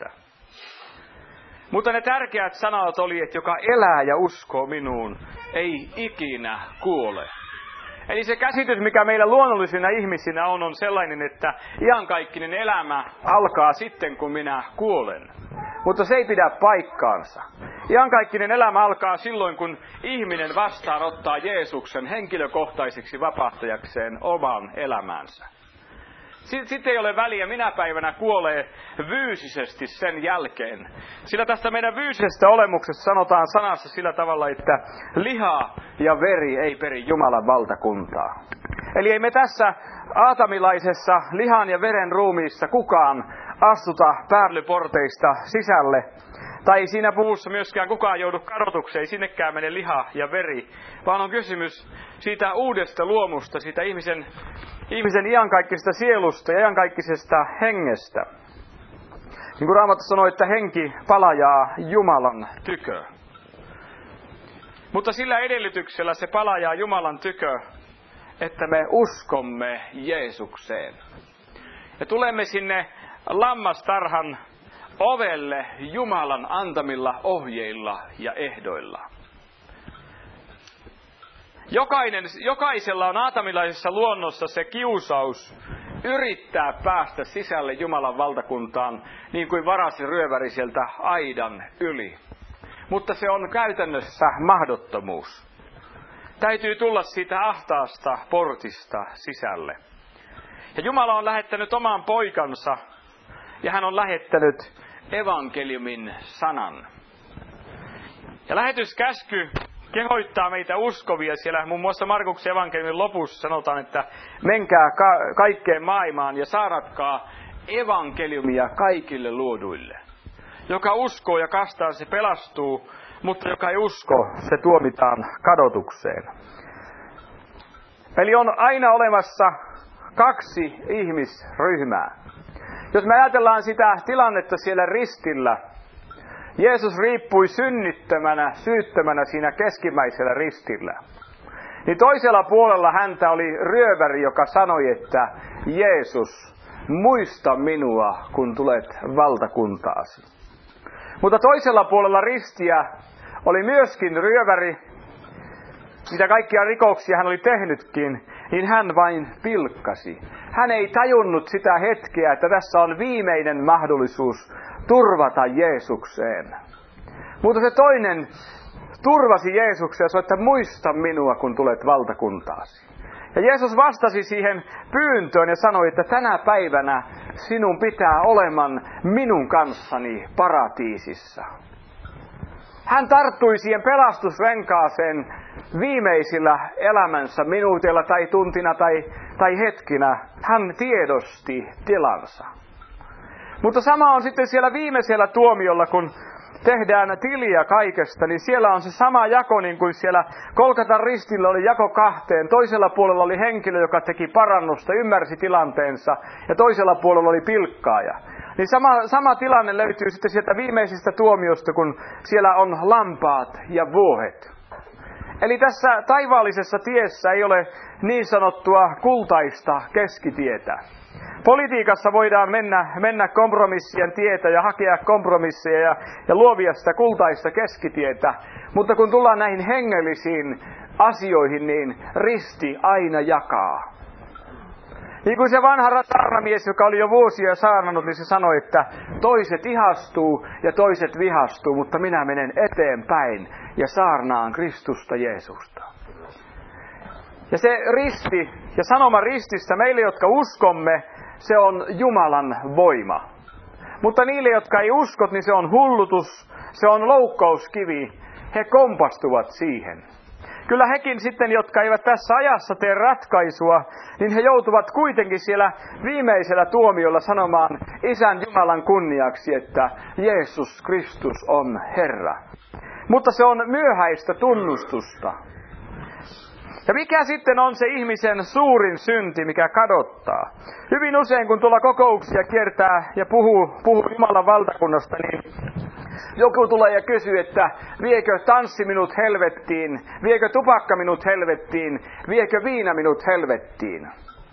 Mutta ne tärkeät sanat oli, että joka elää ja uskoo minuun, ei ikinä kuole. Eli se käsitys, mikä meillä luonnollisina ihmisinä on sellainen, että iankaikkinen elämä alkaa sitten, kun minä kuolen. Mutta se ei pidä paikkaansa. Iankaikkinen elämä alkaa silloin, kun ihminen vastaanottaa Jeesuksen henkilökohtaiseksi vapahtajakseen oman elämänsä. Sitten ei ole väliä, minä päivänä kuolee fyysisesti sen jälkeen. Sillä tästä meidän fyysisestä olemuksesta sanotaan sanassa sillä tavalla, että liha ja veri ei peri Jumalan valtakuntaa. Eli ei me tässä aatamilaisessa lihan ja veren ruumiissa kukaan astuta päärlyporteista sisälle. Tai siinä puvussa myöskään kukaan joudu kadotukseen, ei sinnekään mene liha ja veri. Vaan on kysymys siitä uudesta luomusta, siitä ihmisen iankaikkisesta sielusta ja iankaikkisesta hengestä. Niin kuin Raamattu sanoi, että henki palajaa Jumalan tykö. Mutta sillä edellytyksellä se palajaa Jumalan tykö, että me uskomme Jeesukseen. Ja tulemme sinne lammastarhan ovelle Jumalan antamilla ohjeilla ja ehdoilla. Jokaisella on aatamilaisessa luonnossa se kiusaus yrittää päästä sisälle Jumalan valtakuntaan, niin kuin varasi ryöväri sieltä aidan yli. Mutta se on käytännössä mahdottomuus. Täytyy tulla siitä ahtaasta portista sisälle. Ja Jumala on lähettänyt oman poikansa, ja hän on lähettänyt evankeliumin sanan. Ja lähetyskäsky kehoittaa meitä uskovia. Siellä muun muassa Markuksen evankeliumin lopussa sanotaan, että menkää kaikkeen maailmaan ja saaratkaa evankeliumia kaikille luoduille. Joka uskoo ja kastaa, se pelastuu, mutta joka ei usko, se tuomitaan kadotukseen. Eli on aina olemassa kaksi ihmisryhmää. Jos me ajatellaan sitä tilannetta siellä ristillä, Jeesus riippui syyttömänä siinä keskimmäisellä ristillä. Niin toisella puolella häntä oli ryöväri, joka sanoi, että Jeesus, muista minua, kun tulet valtakuntaasi. Mutta toisella puolella ristiä oli myöskin ryöväri, mitä kaikkia rikoksia hän oli tehnytkin, niin hän vain pilkkasi. Hän ei tajunnut sitä hetkeä, että tässä on viimeinen mahdollisuus turvata Jeesukseen. Mutta se toinen turvasi Jeesuksen ja sanoi, että muista minua, kun tulet valtakuntaasi. Ja Jeesus vastasi siihen pyyntöön ja sanoi, että tänä päivänä sinun pitää oleman minun kanssani paratiisissa. Hän tarttui siihen pelastusrenkaaseen viimeisillä elämänsä minuutilla tai tuntina tai hetkinä. Hän tiedosti tilansa. Mutta sama on sitten siellä viimeisellä tuomiolla, kun tehdään tiliä kaikesta, niin siellä on se sama jako niin kuin siellä Golgatan ristillä oli jako kahteen. Toisella puolella oli henkilö, joka teki parannusta, ymmärsi tilanteensa, ja toisella puolella oli pilkkaaja. Niin sama tilanne löytyy sitten sieltä viimeisestä tuomiosta, kun siellä on lampaat ja vuohet. Eli tässä taivaallisessa tiessä ei ole niin sanottua kultaista keskitietä. Politiikassa voidaan mennä kompromissien tietä ja hakea kompromisseja ja luovia sitä kultaista keskitietä. Mutta kun tullaan näihin hengellisiin asioihin, niin risti aina jakaa. Niin kuin se vanha saarnamies, joka oli jo vuosia saarnannut, niin se sanoi, että toiset ihastuu ja toiset vihastuu, mutta minä menen eteenpäin ja saarnaan Kristusta Jeesusta. Ja se risti ja sanoma rististä meille, jotka uskomme, se on Jumalan voima. Mutta niille, jotka ei usko, niin se on hullutus, se on loukkauskivi. He kompastuvat siihen. Kyllä hekin sitten, jotka eivät tässä ajassa tee ratkaisua, niin he joutuvat kuitenkin siellä viimeisellä tuomiolla sanomaan Isän Jumalan kunniaksi, että Jeesus Kristus on Herra. Mutta se on myöhäistä tunnustusta. Ja mikä sitten on se ihmisen suurin synti, mikä kadottaa? Hyvin usein, kun tuolla kokouksia kiertää ja puhuu Jumalan valtakunnasta, niin joku tulee ja kysyy, että viekö tanssi minut helvettiin, viekö tupakka minut helvettiin, viekö viina minut helvettiin?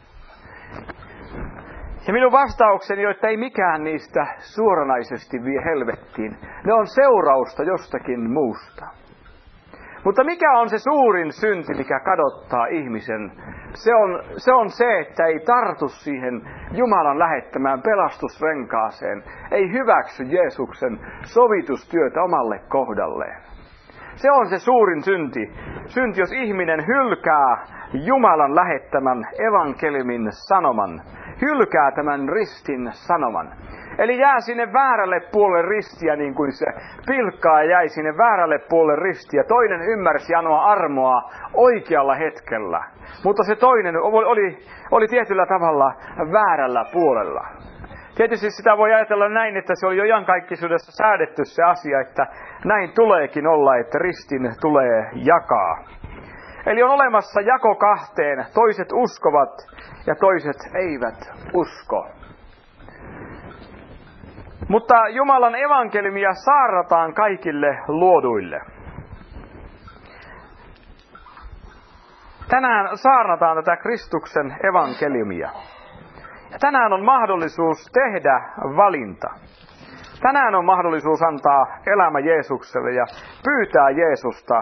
Ja minun vastaukseni on, että ei mikään niistä suoranaisesti vie helvettiin. Ne on seurausta jostakin muusta. Mutta mikä on se suurin synti, mikä kadottaa ihmisen? Se on se, että ei tartu siihen Jumalan lähettämään pelastusrenkaaseen. Ei hyväksy Jeesuksen sovitustyötä omalle kohdalleen. Se on se suurin synti. Synti, jos ihminen hylkää Jumalan lähettämän evankeliumin sanoman. Hylkää tämän ristin sanoman. Eli jää sinne väärälle puolelle ristiä, niin kuin se pilkkaa jäi sinne väärälle puolelle ristiä. Toinen ymmärsi anoa armoa oikealla hetkellä. Mutta se toinen oli tietyllä tavalla väärällä puolella. Tietysti sitä voi ajatella näin, että se oli jo iankaikkisuudessa säädetty se asia, että näin tuleekin olla, että ristin tulee jakaa. Eli on olemassa jako kahteen, toiset uskovat ja toiset eivät usko. Mutta Jumalan evankeliumia saarnataan kaikille luoduille. Tänään saarnataan tätä Kristuksen evankeliumia. Ja tänään on mahdollisuus tehdä valinta. Tänään on mahdollisuus antaa elämä Jeesukselle ja pyytää Jeesusta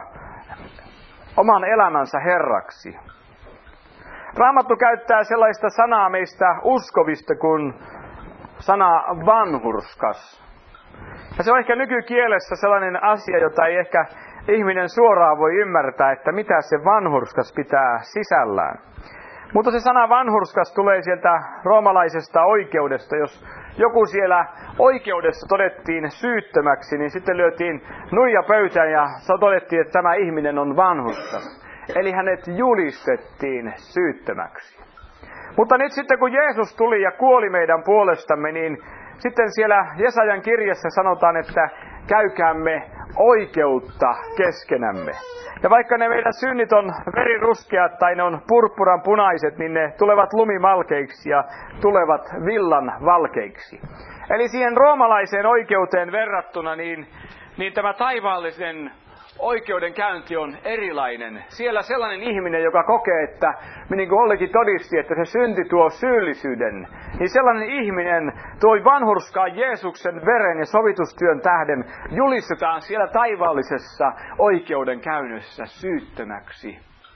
oman elämänsä Herraksi. Raamattu käyttää sellaista sanaa meistä uskovista kuin sana vanhurskas. Ja se on ehkä nykykielessä sellainen asia, jota ei ehkä ihminen suoraan voi ymmärtää, että mitä se vanhurskas pitää sisällään. Mutta se sana vanhurskas tulee sieltä roomalaisesta oikeudesta. Jos joku siellä oikeudessa todettiin syyttömäksi, niin sitten lyötiin nuija pöytään ja todettiin, että tämä ihminen on vanhurskas. Eli hänet julistettiin syyttömäksi. Mutta nyt sitten kun Jeesus tuli ja kuoli meidän puolestamme, niin sitten siellä Jesajan kirjassa sanotaan, että käykäämme oikeutta keskenämme. Ja vaikka ne meidän synnit on veriruskeat tai ne on purppuran punaiset, niin ne tulevat lumivalkeiksi ja tulevat villan valkeiksi. Eli siihen roomalaiseen oikeuteen verrattuna, niin tämä taivaallisen oikeudenkäynti on erilainen. Siellä sellainen ihminen, joka kokee, että niin kuin Ollekin todisti, että se synti tuo syyllisyyden, niin sellainen ihminen toi vanhurskaan Jeesuksen veren ja sovitustyön tähden julistetaan siellä taivaallisessa oikeudenkäynnissä syyttömäksi.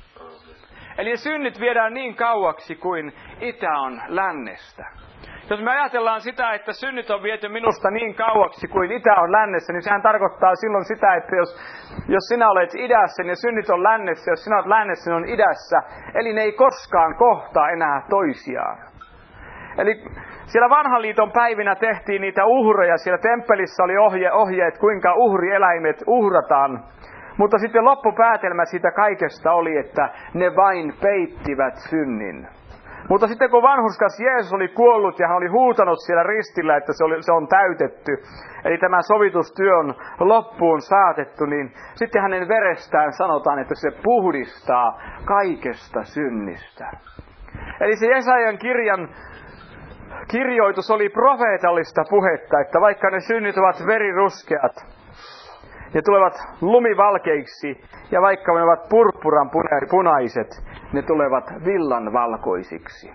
Eli synnit viedään niin kauaksi kuin itä on lännestä. Jos me ajatellaan sitä, että synnit on viety minusta niin kauaksi kuin itä on lännessä, niin sehän tarkoittaa silloin sitä, että jos sinä olet idässä, niin synnit on lännessä, jos sinä olet lännessä, niin on idässä. Eli ne ei koskaan kohtaa enää toisiaan. Eli siellä vanhan liiton päivinä tehtiin niitä uhreja, siellä temppelissä oli ohjeet, kuinka uhrieläimet uhrataan. Mutta sitten loppupäätelmä siitä kaikesta oli, että ne vain peittivät synnin. Mutta sitten kun vanhurskas Jeesus oli kuollut ja hän oli huutanut siellä ristillä, että se on täytetty, eli tämä sovitustyö on loppuun saatettu, niin sitten hänen verestään sanotaan, että se puhdistaa kaikesta synnistä. Eli se Jesajan kirjan kirjoitus oli profeetallista puhetta, että vaikka ne synnit ovat veriruskeat, ne tulevat lumivalkeiksi, ja vaikka ne ovat purppuran punaiset, ne tulevat villan valkoisiksi.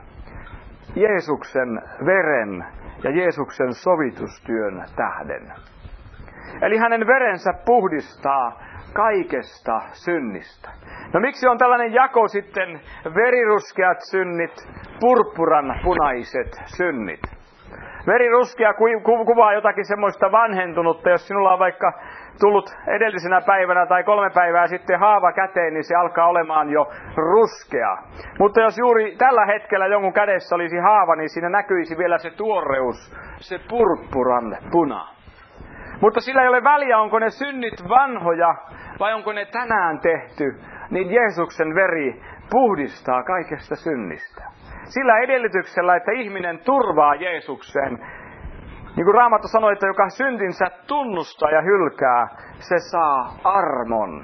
Jeesuksen veren ja Jeesuksen sovitustyön tähden. Eli hänen verensä puhdistaa kaikesta synnistä. No miksi on tällainen jako sitten veriruskeat synnit, purppuran punaiset synnit? Veriruskea kuvaa jotakin semmoista vanhentunutta, jos sinulla on vaikka tullut edellisenä päivänä tai 3 päivää sitten haava käteen, niin se alkaa olemaan jo ruskea. Mutta jos juuri tällä hetkellä jonkun kädessä olisi haava, niin siinä näkyisi vielä se tuoreus, se purppuran puna. Mutta sillä ei ole väliä, onko ne synnit vanhoja vai onko ne tänään tehty, niin Jeesuksen veri puhdistaa kaikesta synnistä. Sillä edellytyksellä, että ihminen turvaa Jeesukseen. Niin kuin Raamattu sanoi, että joka syntinsä tunnustaa ja hylkää, se saa armon.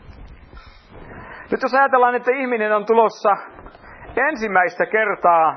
Nyt jos ajatellaan, että ihminen on tulossa ensimmäistä kertaa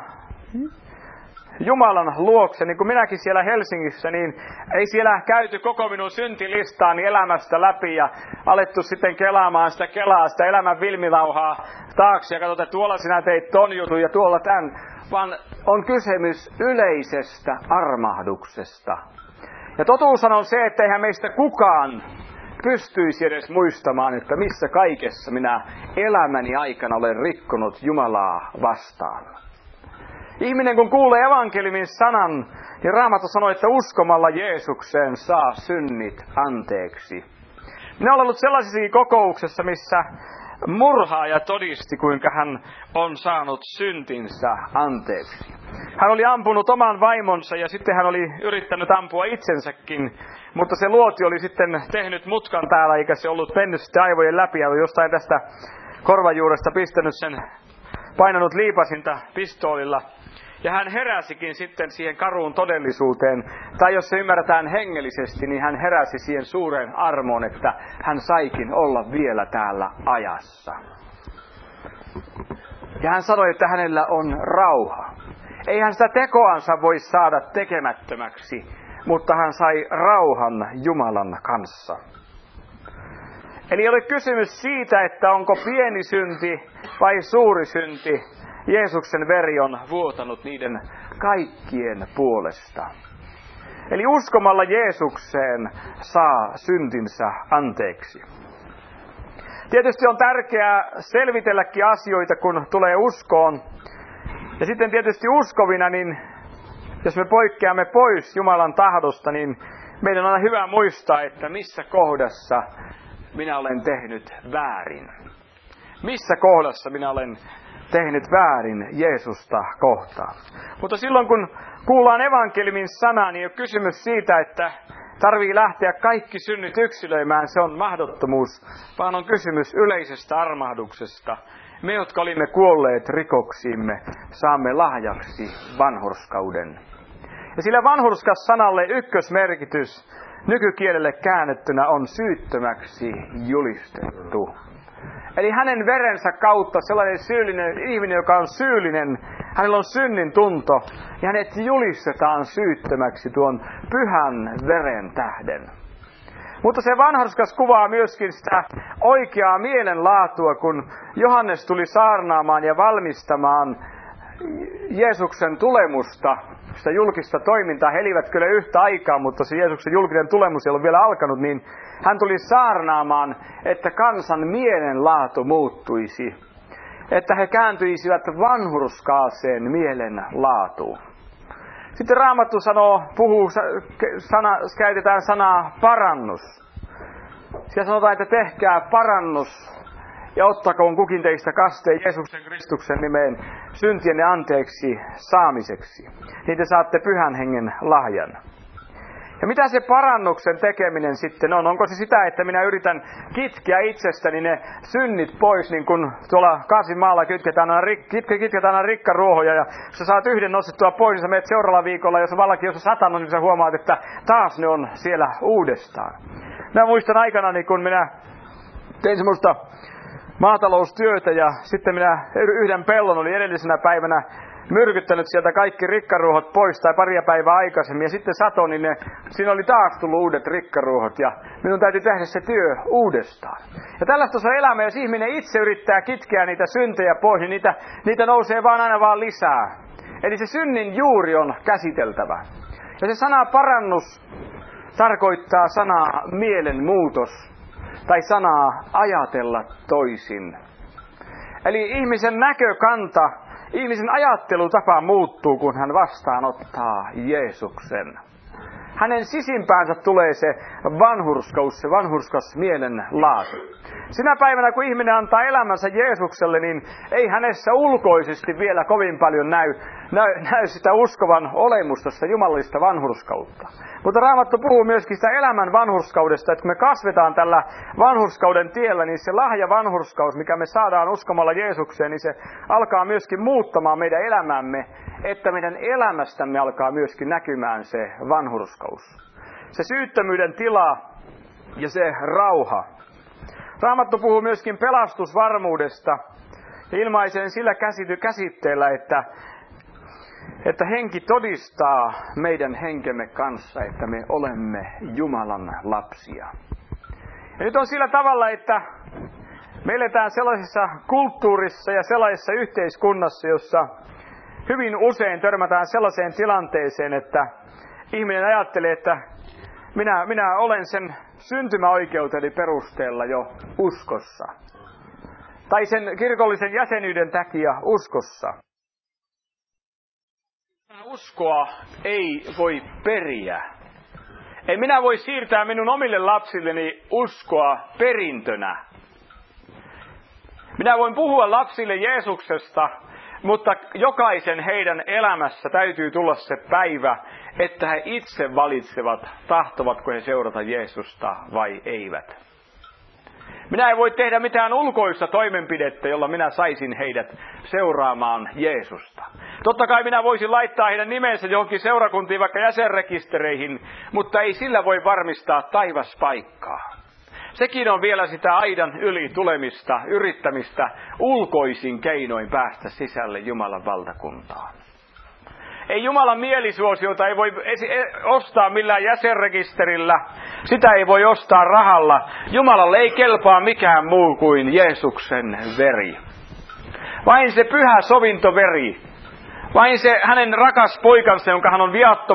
Jumalan luokse, niin kuin minäkin siellä Helsingissä, niin ei siellä käyty koko minun syntilistaani elämästä läpi ja alettu sitten kelaamaan sitä elämän vilmilauhaa taakse ja katsotaan, että tuolla sinä teit ton jutun ja tuolla tämän, vaan on kysymys yleisestä armahduksesta. Ja totuus on se, että eihän meistä kukaan pystyisi edes muistamaan, että missä kaikessa minä elämäni aikana olen rikkonut Jumalaa vastaan. Ihminen kun kuulee evankeliumin sanan, niin Raamattu sanoo, että uskomalla Jeesukseen saa synnit anteeksi. Minä olen ollut sellaisessa kokouksessa, missä murhaaja todisti, kuinka hän on saanut syntinsä anteeksi. Hän oli ampunut oman vaimonsa ja sitten hän oli yrittänyt ampua itsensäkin, mutta se luoti oli sitten tehnyt mutkan täällä eikä se ollut mennyt sitten aivojen läpi ja oli jostain tästä korvajuuresta pistänyt sen, painanut liipasinta pistoolilla. Ja hän heräsikin sitten siihen karuun todellisuuteen, tai jos se ymmärretään hengellisesti, niin hän heräsi siihen suureen armoon, että hän saikin olla vielä täällä ajassa. Ja hän sanoi, että hänellä on rauha. Ei hän sitä tekoansa voi saada tekemättömäksi, mutta hän sai rauhan Jumalan kanssa. Eli ei ole kysymys siitä, että onko pieni synti vai suuri synti. Jeesuksen veri on vuotanut niiden kaikkien puolesta. Eli uskomalla Jeesukseen saa syntinsä anteeksi. Tietysti on tärkeää selvitelläkin asioita, kun tulee uskoon. Ja sitten tietysti uskovina, niin jos me poikkeamme pois Jumalan tahdosta, niin meidän on aina hyvä muistaa, että missä kohdassa minä olen tehnyt väärin. Missä kohdassa minä olen tehnyt väärin Jeesusta kohtaan. Mutta silloin kun kuullaan evankeliumin sanaa, niin on kysymys siitä, että tarvii lähteä kaikki synnit yksilöimään, se on mahdottomuus, vaan on kysymys yleisestä armahduksesta. Me, jotka olimme kuolleet rikoksiimme, saamme lahjaksi vanhurskauden. Ja sillä vanhurskas-sanalle ykkösmerkitys nykykielelle käännettynä on syyttömäksi julistettu. Eli hänen verensä kautta sellainen syyllinen ihminen, joka on syyllinen, hänellä on synnin tunto, ja hänet julistetaan syyttömäksi tuon pyhän veren tähden. Mutta se vanhurskas kuvaa myöskin sitä oikeaa mielenlaatua, kun Johannes tuli saarnaamaan ja valmistamaan Jeesuksen tulemusta, sitä julkista toimintaa. He elivät kyllä yhtä aikaa, mutta se Jeesuksen julkinen tulemus ei ollut vielä alkanut, niin hän tuli saarnaamaan, että kansan mielenlaatu muuttuisi. Että he kääntyisivät vanhurskaaseen mielenlaatuun. Sitten Raamattu käytetään sanaa parannus. Siellä sanotaan, että tehkää parannus ja ottakoon kukin teistä kasteen Jeesuksen Kristuksen nimeen syntienne anteeksi saamiseksi. Niin te saatte pyhän hengen lahjan. Ja mitä se parannuksen tekeminen sitten on? Onko se sitä, että minä yritän kitkeä itsestäni ne synnit pois, niin kuin tuolla Kasvimaalla kitketään aina rikkaruohoja, ja jos sä saat yhden nostettua pois, niin sä menet seuraavalla viikolla, jos vallakin jos on satanut, niin sä huomaat, että taas ne on siellä uudestaan. Mä muistan aikanani, kun minä tein semmoista maataloustyötä, ja sitten minä yhden pellon oli edellisenä päivänä myrkyttänyt sieltä kaikki rikkaruohot pois tai paria päivää aikaisemmin ja sitten sato, niin siinä oli taas tullut uudet rikkaruohot ja minun täytyy tehdä se työ uudestaan. Ja tällaista on elämä, jos ihminen itse yrittää kitkeä niitä syntejä pois, niin niitä nousee aina vaan lisää. Eli se synnin juuri on käsiteltävä. Ja se sana parannus, tarkoittaa sanaa mielenmuutos tai sanaa ajatella toisin. Eli ihmisen näkökanta, ihmisen ajattelutapa muuttuu, kun hän vastaanottaa Jeesuksen. Hänen sisimpäänsä tulee se vanhurskas mielenlaatu. Sinä päivänä, kun ihminen antaa elämänsä Jeesukselle, niin ei hänessä ulkoisesti vielä kovin paljon näy sitä uskovan olemusta, sitä jumalallista vanhurskautta. Mutta Raamattu puhuu myöskin sitä elämän vanhurskaudesta, että kun me kasvetaan tällä vanhurskauden tiellä, niin se lahja vanhurskaus, mikä me saadaan uskomalla Jeesukseen, niin se alkaa myöskin muuttamaan meidän elämämme, että meidän elämästämme alkaa myöskin näkymään se vanhurskaus. Se syyttömyyden tila ja se rauha. Raamattu puhuu myöskin pelastusvarmuudesta ja ilmaisee sillä käsitteellä, että henki todistaa meidän henkemme kanssa, että me olemme Jumalan lapsia. Ja nyt on sillä tavalla, että me eletään sellaisessa kulttuurissa ja sellaisessa yhteiskunnassa, jossa hyvin usein törmätään sellaiseen tilanteeseen, että ihminen ajattelee, että minä olen sen syntymäoikeuteni perusteella jo uskossa. Tai sen kirkollisen jäsenyyden takia uskossa. Uskoa ei voi periä. Ei minä voi siirtää minun omille lapsilleni uskoa perintönä. Minä voin puhua lapsille Jeesuksesta, mutta jokaisen heidän elämässä täytyy tulla se päivä, että he itse valitsevat, tahtovatko he seurata Jeesusta vai eivät. Minä en voi tehdä mitään ulkoista toimenpidettä, jolla minä saisin heidät seuraamaan Jeesusta. Totta kai minä voisin laittaa heidän nimensä johonkin seurakuntiin, vaikka jäsenrekistereihin, mutta ei sillä voi varmistaa taivaspaikkaa. Sekin on vielä sitä aidan yli tulemista, yrittämistä ulkoisin keinoin päästä sisälle Jumalan valtakuntaan. Ei Jumalan mielisuosiota ei voi ostaa millään jäsenrekisterillä. Sitä ei voi ostaa rahalla. Jumalalle ei kelpaa mikään muu kuin Jeesuksen veri. Vain se pyhä sovintoveri. Vain se hänen rakas poikansa, jonka hän on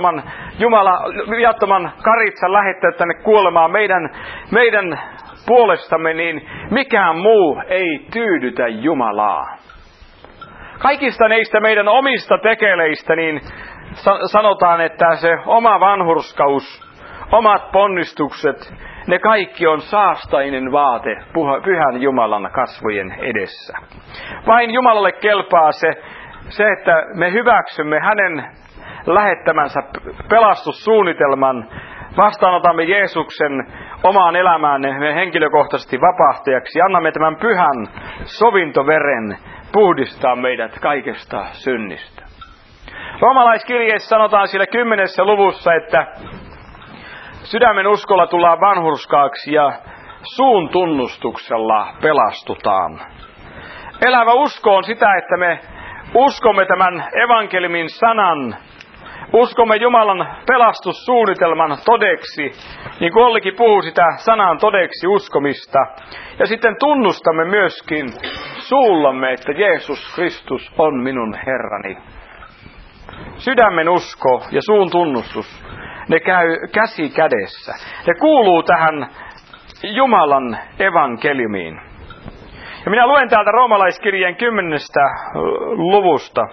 viattoman karitsan lähettänyt tänne kuolemaan meidän puolestamme, niin mikään muu ei tyydytä Jumalaa. Kaikista neistä meidän omista tekeleistä niin sanotaan, että se oma vanhurskaus, omat ponnistukset, ne kaikki on saastainen vaate pyhän Jumalan kasvojen edessä. Vain Jumalalle kelpaa se, että me hyväksymme hänen lähettämänsä pelastussuunnitelman, vastaanotamme Jeesuksen omaan elämään me henkilökohtaisesti vapahtajaksi ja annamme tämän pyhän sovintoveren puhdistaa meidät kaikesta synnistä. Roomalaiskirjeessä sanotaan siellä 10. luvussa, että sydämen uskolla tullaan vanhurskaaksi ja suun tunnustuksella pelastutaan. Elävä usko on sitä, että me uskomme tämän evankeliumin sanan, uskomme Jumalan pelastussuunnitelman todeksi, niin kuin Ollikin puhuu sitä sanan todeksi uskomista. Ja sitten tunnustamme myöskin suullamme, että Jeesus Kristus on minun Herrani. Sydämen usko ja suun tunnustus, ne käy käsi kädessä. Ne kuuluu tähän Jumalan evankeliumiin. Ja minä luen täältä Roomalaiskirjeen 10. luvusta.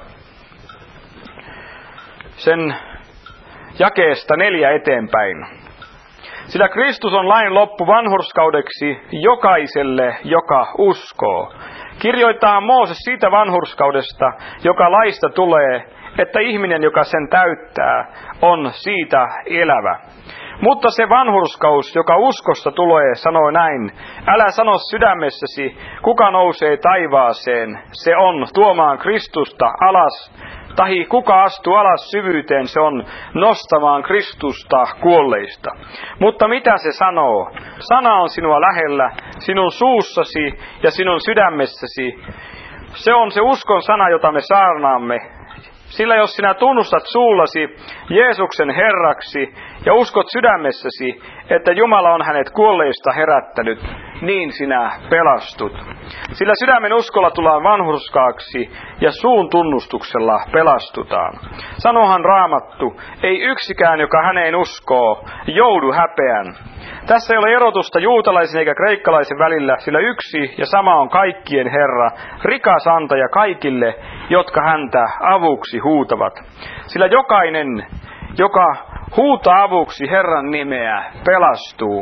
Sen jakeesta 4 eteenpäin. Sillä Kristus on lain loppu vanhurskaudeksi jokaiselle, joka uskoo. Kirjoittaa Mooses siitä vanhurskaudesta, joka laista tulee, että ihminen, joka sen täyttää, on siitä elävä. Mutta se vanhurskaus, joka uskosta tulee, sanoo näin: älä sano sydämessäsi, kuka nousee taivaaseen, se on tuomaan Kristusta alas. Tahi kuka astuu alas syvyyteen, se on nostamaan Kristusta kuolleista. Mutta mitä se sanoo? Sana on sinua lähellä, sinun suussasi ja sinun sydämessäsi. Se on se uskon sana, jota me saarnaamme, Sillä jos sinä tunnustat suullasi Jeesuksen Herraksi ja uskot sydämessäsi, että Jumala on hänet kuolleista herättänyt, niin sinä pelastut. Sillä sydämen uskolla tullaan vanhurskaaksi ja suun tunnustuksella pelastutaan. Sanohan Raamattu, ei yksikään, joka häneen uskoo, joudu häpeän. Tässä ei ole erotusta juutalaisen eikä kreikkalaisen välillä, sillä yksi ja sama on kaikkien Herra, rikas antaja kaikille, jotka häntä avuksi huutavat. Sillä jokainen, joka huutaa avuksi Herran nimeä, pelastuu.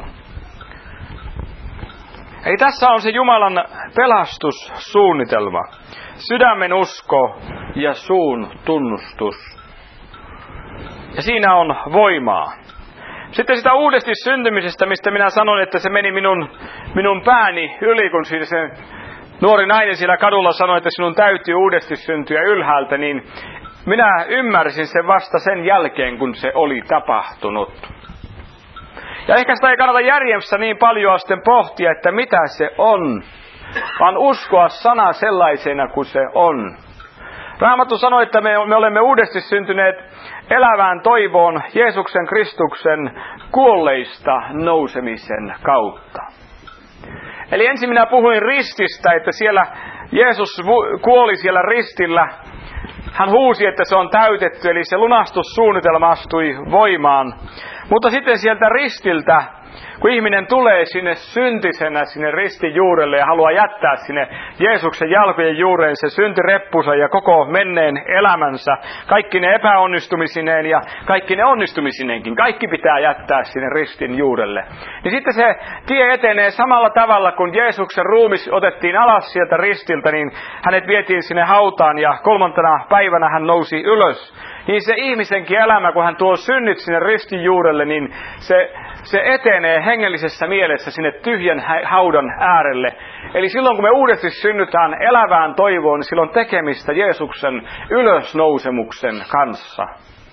Eli tässä on se Jumalan pelastussuunnitelma. Sydämen usko ja suun tunnustus. Ja siinä on voimaa. Sitten sitä uudesti syntymisestä, mistä minä sanon, että se meni minun pääni yli, kun siinä se nuori nainen siellä kadulla sanoi, että sinun täytyy uudesti syntyä ylhäältä, niin minä ymmärsin sen vasta sen jälkeen, kun se oli tapahtunut. Ja ehkä sitä ei kannata järjessä niin paljon sitten pohtia, että mitä se on, vaan uskoa sana sellaisena kuin se on. Raamattu sanoi, että me olemme uudesti syntyneet elävään toivoon Jeesuksen Kristuksen kuolleista nousemisen kautta. Eli ensin minä puhuin rististä, että siellä Jeesus kuoli siellä ristillä. Hän huusi, että se on täytetty, eli se lunastussuunnitelma astui voimaan. Mutta sitten sieltä ristiltä, kun ihminen tulee sinne syntisenä sinne ristin juurelle ja haluaa jättää sinne Jeesuksen jalkojen juureen se syntireppunsa ja koko menneen elämänsä, kaikki ne epäonnistumisineen ja kaikki ne onnistumisineenkin, kaikki pitää jättää sinne ristin juurelle. Niin sitten se tie etenee samalla tavalla, kun Jeesuksen ruumis otettiin alas sieltä ristiltä, niin hänet vietiin sinne hautaan ja 3. päivänä hän nousi ylös. Niin se ihmisenkin elämä, kun hän tuo synnit sinne ristin juurelle, niin se etenee hengellisessä mielessä sinne tyhjän haudan äärelle. Eli silloin kun me uudesti synnytään elävään toivoon, niin silloin tekemistä Jeesuksen ylösnousemuksen kanssa.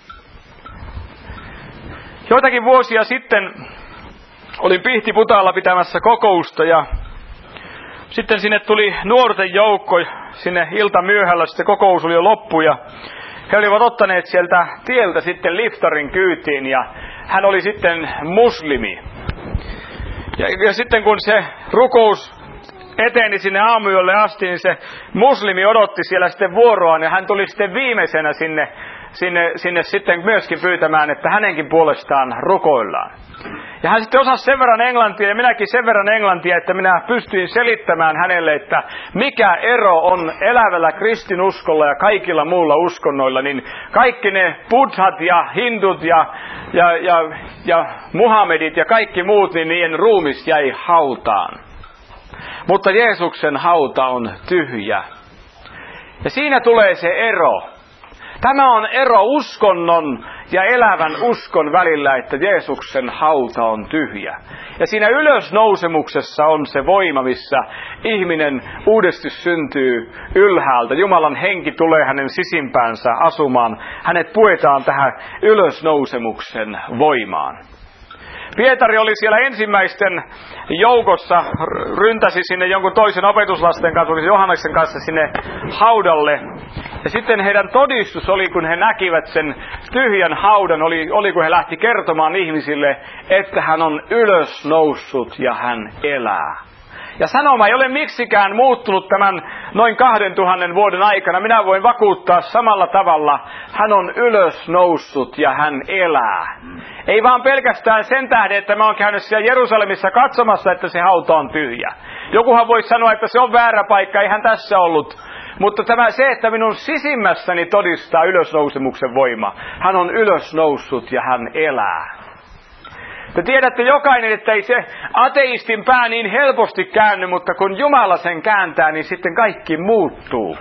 Joitakin vuosia sitten olin Pihtiputaalla pitämässä kokousta ja sitten sinne tuli nuorten joukko sinne iltamyöhällä, sitten kokous oli jo loppu ja he olivat ottaneet sieltä tieltä sitten liftarin kyytiin ja hän oli sitten muslimi. Ja sitten kun se rukous eteni sinne aamuyölle asti, niin se muslimi odotti siellä sitten vuoroaan ja hän tuli sitten viimeisenä sinne sitten myöskin pyytämään, että hänenkin puolestaan rukoillaan. Ja hän sitten osasi sen verran englantia ja minäkin sen verran englantia, että minä pystyin selittämään hänelle, että mikä ero on elävällä kristinuskolla ja kaikilla muulla uskonnoilla, niin kaikki ne buddhat ja hindut ja Muhammedit ja kaikki muut, niin niiden ruumis jäi hautaan. Mutta Jeesuksen hauta on tyhjä. Ja siinä tulee se ero. Tämä on ero uskonnon ja elävän uskon välillä, että Jeesuksen hauta on tyhjä. Ja siinä ylösnousemuksessa on se voima, missä ihminen uudesti syntyy ylhäältä. Jumalan henki tulee hänen sisimpäänsä asumaan. Hänet puetaan tähän ylösnousemuksen voimaan. Pietari oli siellä ensimmäisten joukossa, ryntäsi sinne jonkun toisen opetuslasten kanssa, oli Johanneksen kanssa sinne haudalle. Ja sitten heidän todistus oli, kun he näkivät sen tyhjän haudan, oli kun he lähti kertomaan ihmisille, että hän on ylösnoussut ja hän elää. Ja sanoma ei ole miksikään muuttunut tämän noin 2000 vuoden aikana. Minä voin vakuuttaa samalla tavalla, hän on ylösnoussut ja hän elää. Ei vaan pelkästään sen tähden, että mä oon käynyt siellä Jerusalemissa katsomassa, että se hauta on tyhjä. Jokuhan voisi sanoa, että se on väärä paikka, eihän tässä ollut. Mutta se, että minun sisimmässäni todistaa ylösnousemuksen voima. Hän on ylösnoussut ja hän elää. Te tiedätte jokainen, että ei se ateistin pää niin helposti käänny, mutta kun Jumala sen kääntää, niin sitten kaikki muuttuu.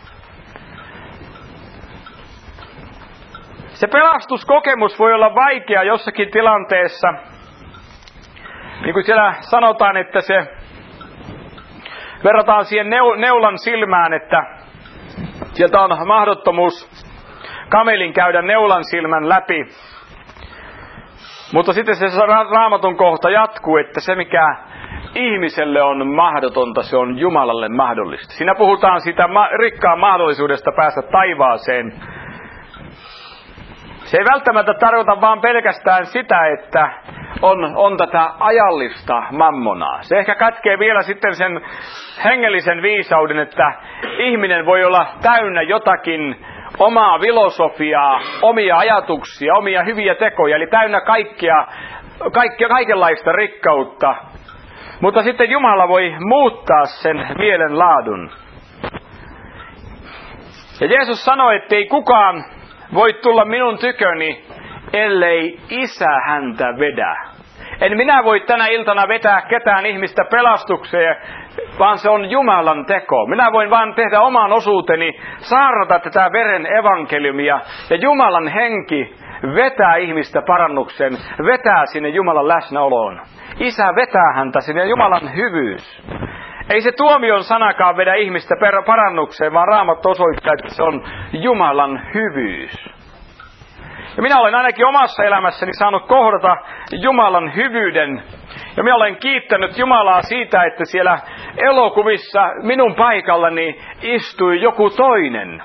Se pelastuskokemus voi olla vaikea jossakin tilanteessa. Niin kuin siellä sanotaan, että se verrataan siihen neulan silmään, että sieltä on mahdottomuus kamelin käydä neulan silmän läpi. Mutta sitten se Raamatun kohta jatkuu, että se mikä ihmiselle on mahdotonta, se on Jumalalle mahdollista. Siinä puhutaan siitä rikkaan mahdollisuudesta päästä taivaaseen. Se ei välttämättä tarkoita vaan pelkästään sitä, että on tätä ajallista mammonaa. Se ehkä kätkee vielä sitten sen hengellisen viisauden, että ihminen voi olla täynnä jotakin omaa filosofiaa, omia ajatuksia, omia hyviä tekoja, eli täynnä kaikenlaista rikkautta. Mutta sitten Jumala voi muuttaa sen mielenlaadun. Ja Jeesus sanoi, että ei kukaan voi tulla minun tyköni, ellei Isä häntä vedä. En minä voi tänä iltana vetää ketään ihmistä pelastukseen, vaan se on Jumalan teko. Minä voin vain tehdä oman osuuteni, saarnata tätä veren evankeliumia, ja Jumalan henki vetää ihmistä parannukseen, vetää sinne Jumalan läsnäoloon. Isä vetää häntä sinne, Jumalan hyvyys. Ei se tuomion sanakaan vedä ihmistä parannukseen, vaan Raamattu osoittaa, että se on Jumalan hyvyys. Ja minä olen ainakin omassa elämässäni saanut kohdata Jumalan hyvyyden. Ja minä olen kiittänyt Jumalaa siitä, että siellä elokuvissa minun paikallani istui joku toinen.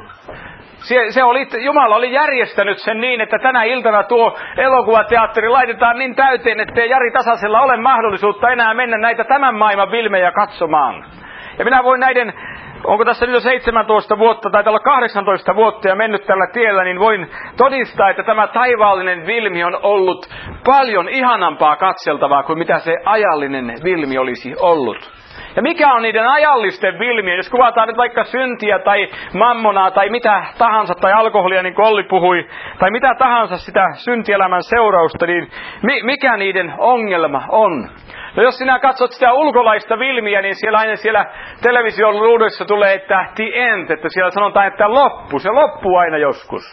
Jumala oli järjestänyt sen niin, että tänä iltana tuo elokuvateatteri laitetaan niin täyteen, ettei Jari Tasasella ole mahdollisuutta enää mennä näitä tämän maailman filmejä katsomaan. Ja minä voin näiden, onko tässä nyt jo 17 vuotta tai 18 vuotta ja mennyt tällä tiellä, niin voin todistaa, että tämä taivaallinen filmi on ollut paljon ihanampaa katseltavaa kuin mitä se ajallinen filmi olisi ollut. Ja mikä on niiden ajallisten filmien, jos kuvataan nyt vaikka syntiä tai mammonaa tai mitä tahansa, tai alkoholia niin kuin Olli puhui, tai mitä tahansa sitä syntielämän seurausta, niin mikä niiden ongelma on? No jos sinä katsot sitä ulkolaista filmiä, niin siellä television ruudussa tulee, että the end, että siellä sanotaan, että se loppuu aina joskus.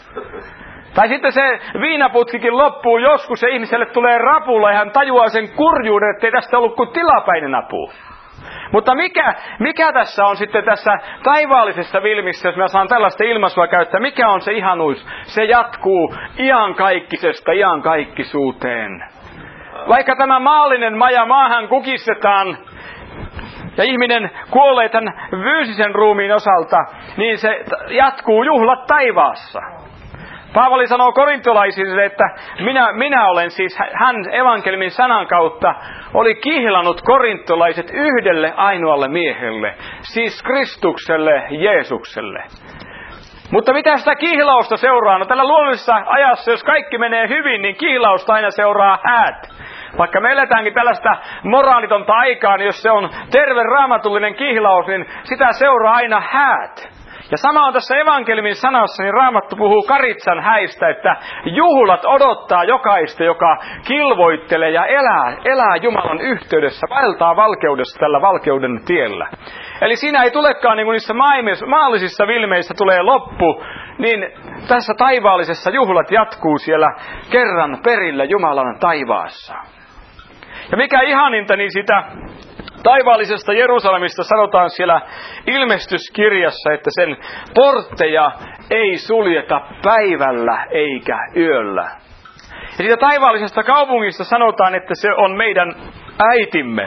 Tai sitten se viinaputkikin loppuu joskus ja ihmiselle tulee rapulla ja hän tajuaa sen kurjuuden, ettei tästä ollut kuin tilapäinen apu. Mutta mikä tässä on sitten tässä taivaallisessa filmissä, jos mä saan tällaista ilmaisua käyttää, mikä on se ihanuus? Se jatkuu iankaikkisesta iankaikkisuuteen. Vaikka tämä maallinen maja maahan kukistetaan ja ihminen kuolee tämän fyysisen ruumiin osalta, niin se jatkuu juhlat taivaassa. Paavali sanoo korintolaisille, että minä olen siis, hän evankeliumin sanan kautta oli kihlannut korintolaiset yhdelle ainoalle miehelle, siis Kristukselle, Jeesukselle. Mutta mitä sitä kihlausta seuraa? No tällä luonnollisessa ajassa, jos kaikki menee hyvin, niin kihlausta aina seuraa häät. Vaikka me eletäänkin tällaista moraalitonta aikaa, niin jos se on terve raamatullinen kihlaus, niin sitä seuraa aina häät. Ja sama on tässä evankeliumin sanassa, niin Raamattu puhuu karitsan häistä, että juhlat odottaa jokaista, joka kilvoittelee ja elää Jumalan yhteydessä, vaeltaa valkeudessa tällä valkeuden tiellä. Eli siinä ei tulekaan niin kuin niissä maallisissa filmeissä tulee loppu, niin tässä taivaallisessa juhlat jatkuu siellä kerran perillä Jumalan taivaassa. Ja mikä ihaninta, niin sitä taivaallisesta Jerusalemista sanotaan siellä ilmestyskirjassa, että sen portteja ei suljeta päivällä eikä yöllä. Ja siitä taivaallisesta kaupungista sanotaan, että se on meidän äitimme.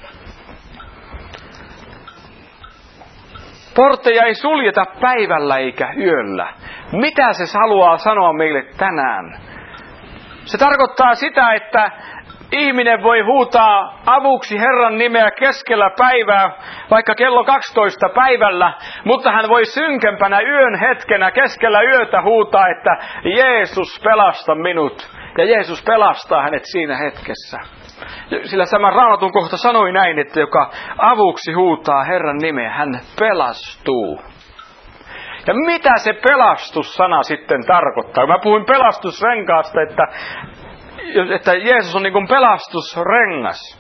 Portteja ei suljeta päivällä eikä yöllä. Mitä se haluaa sanoa meille tänään? Se tarkoittaa sitä, että ihminen voi huutaa avuksi Herran nimeä keskellä päivää, vaikka kello 12 päivällä, mutta hän voi synkempänä yön hetkenä keskellä yötä huutaa, että Jeesus pelasta minut. Ja Jeesus pelastaa hänet siinä hetkessä. Sillä sama Raamatun kohta sanoi näin, että joka avuksi huutaa Herran nimeä, hän pelastuu. Ja mitä se pelastussana sitten tarkoittaa? Mä puhuin pelastusrenkaasta, että Jeesus on niin kuin pelastusrengas.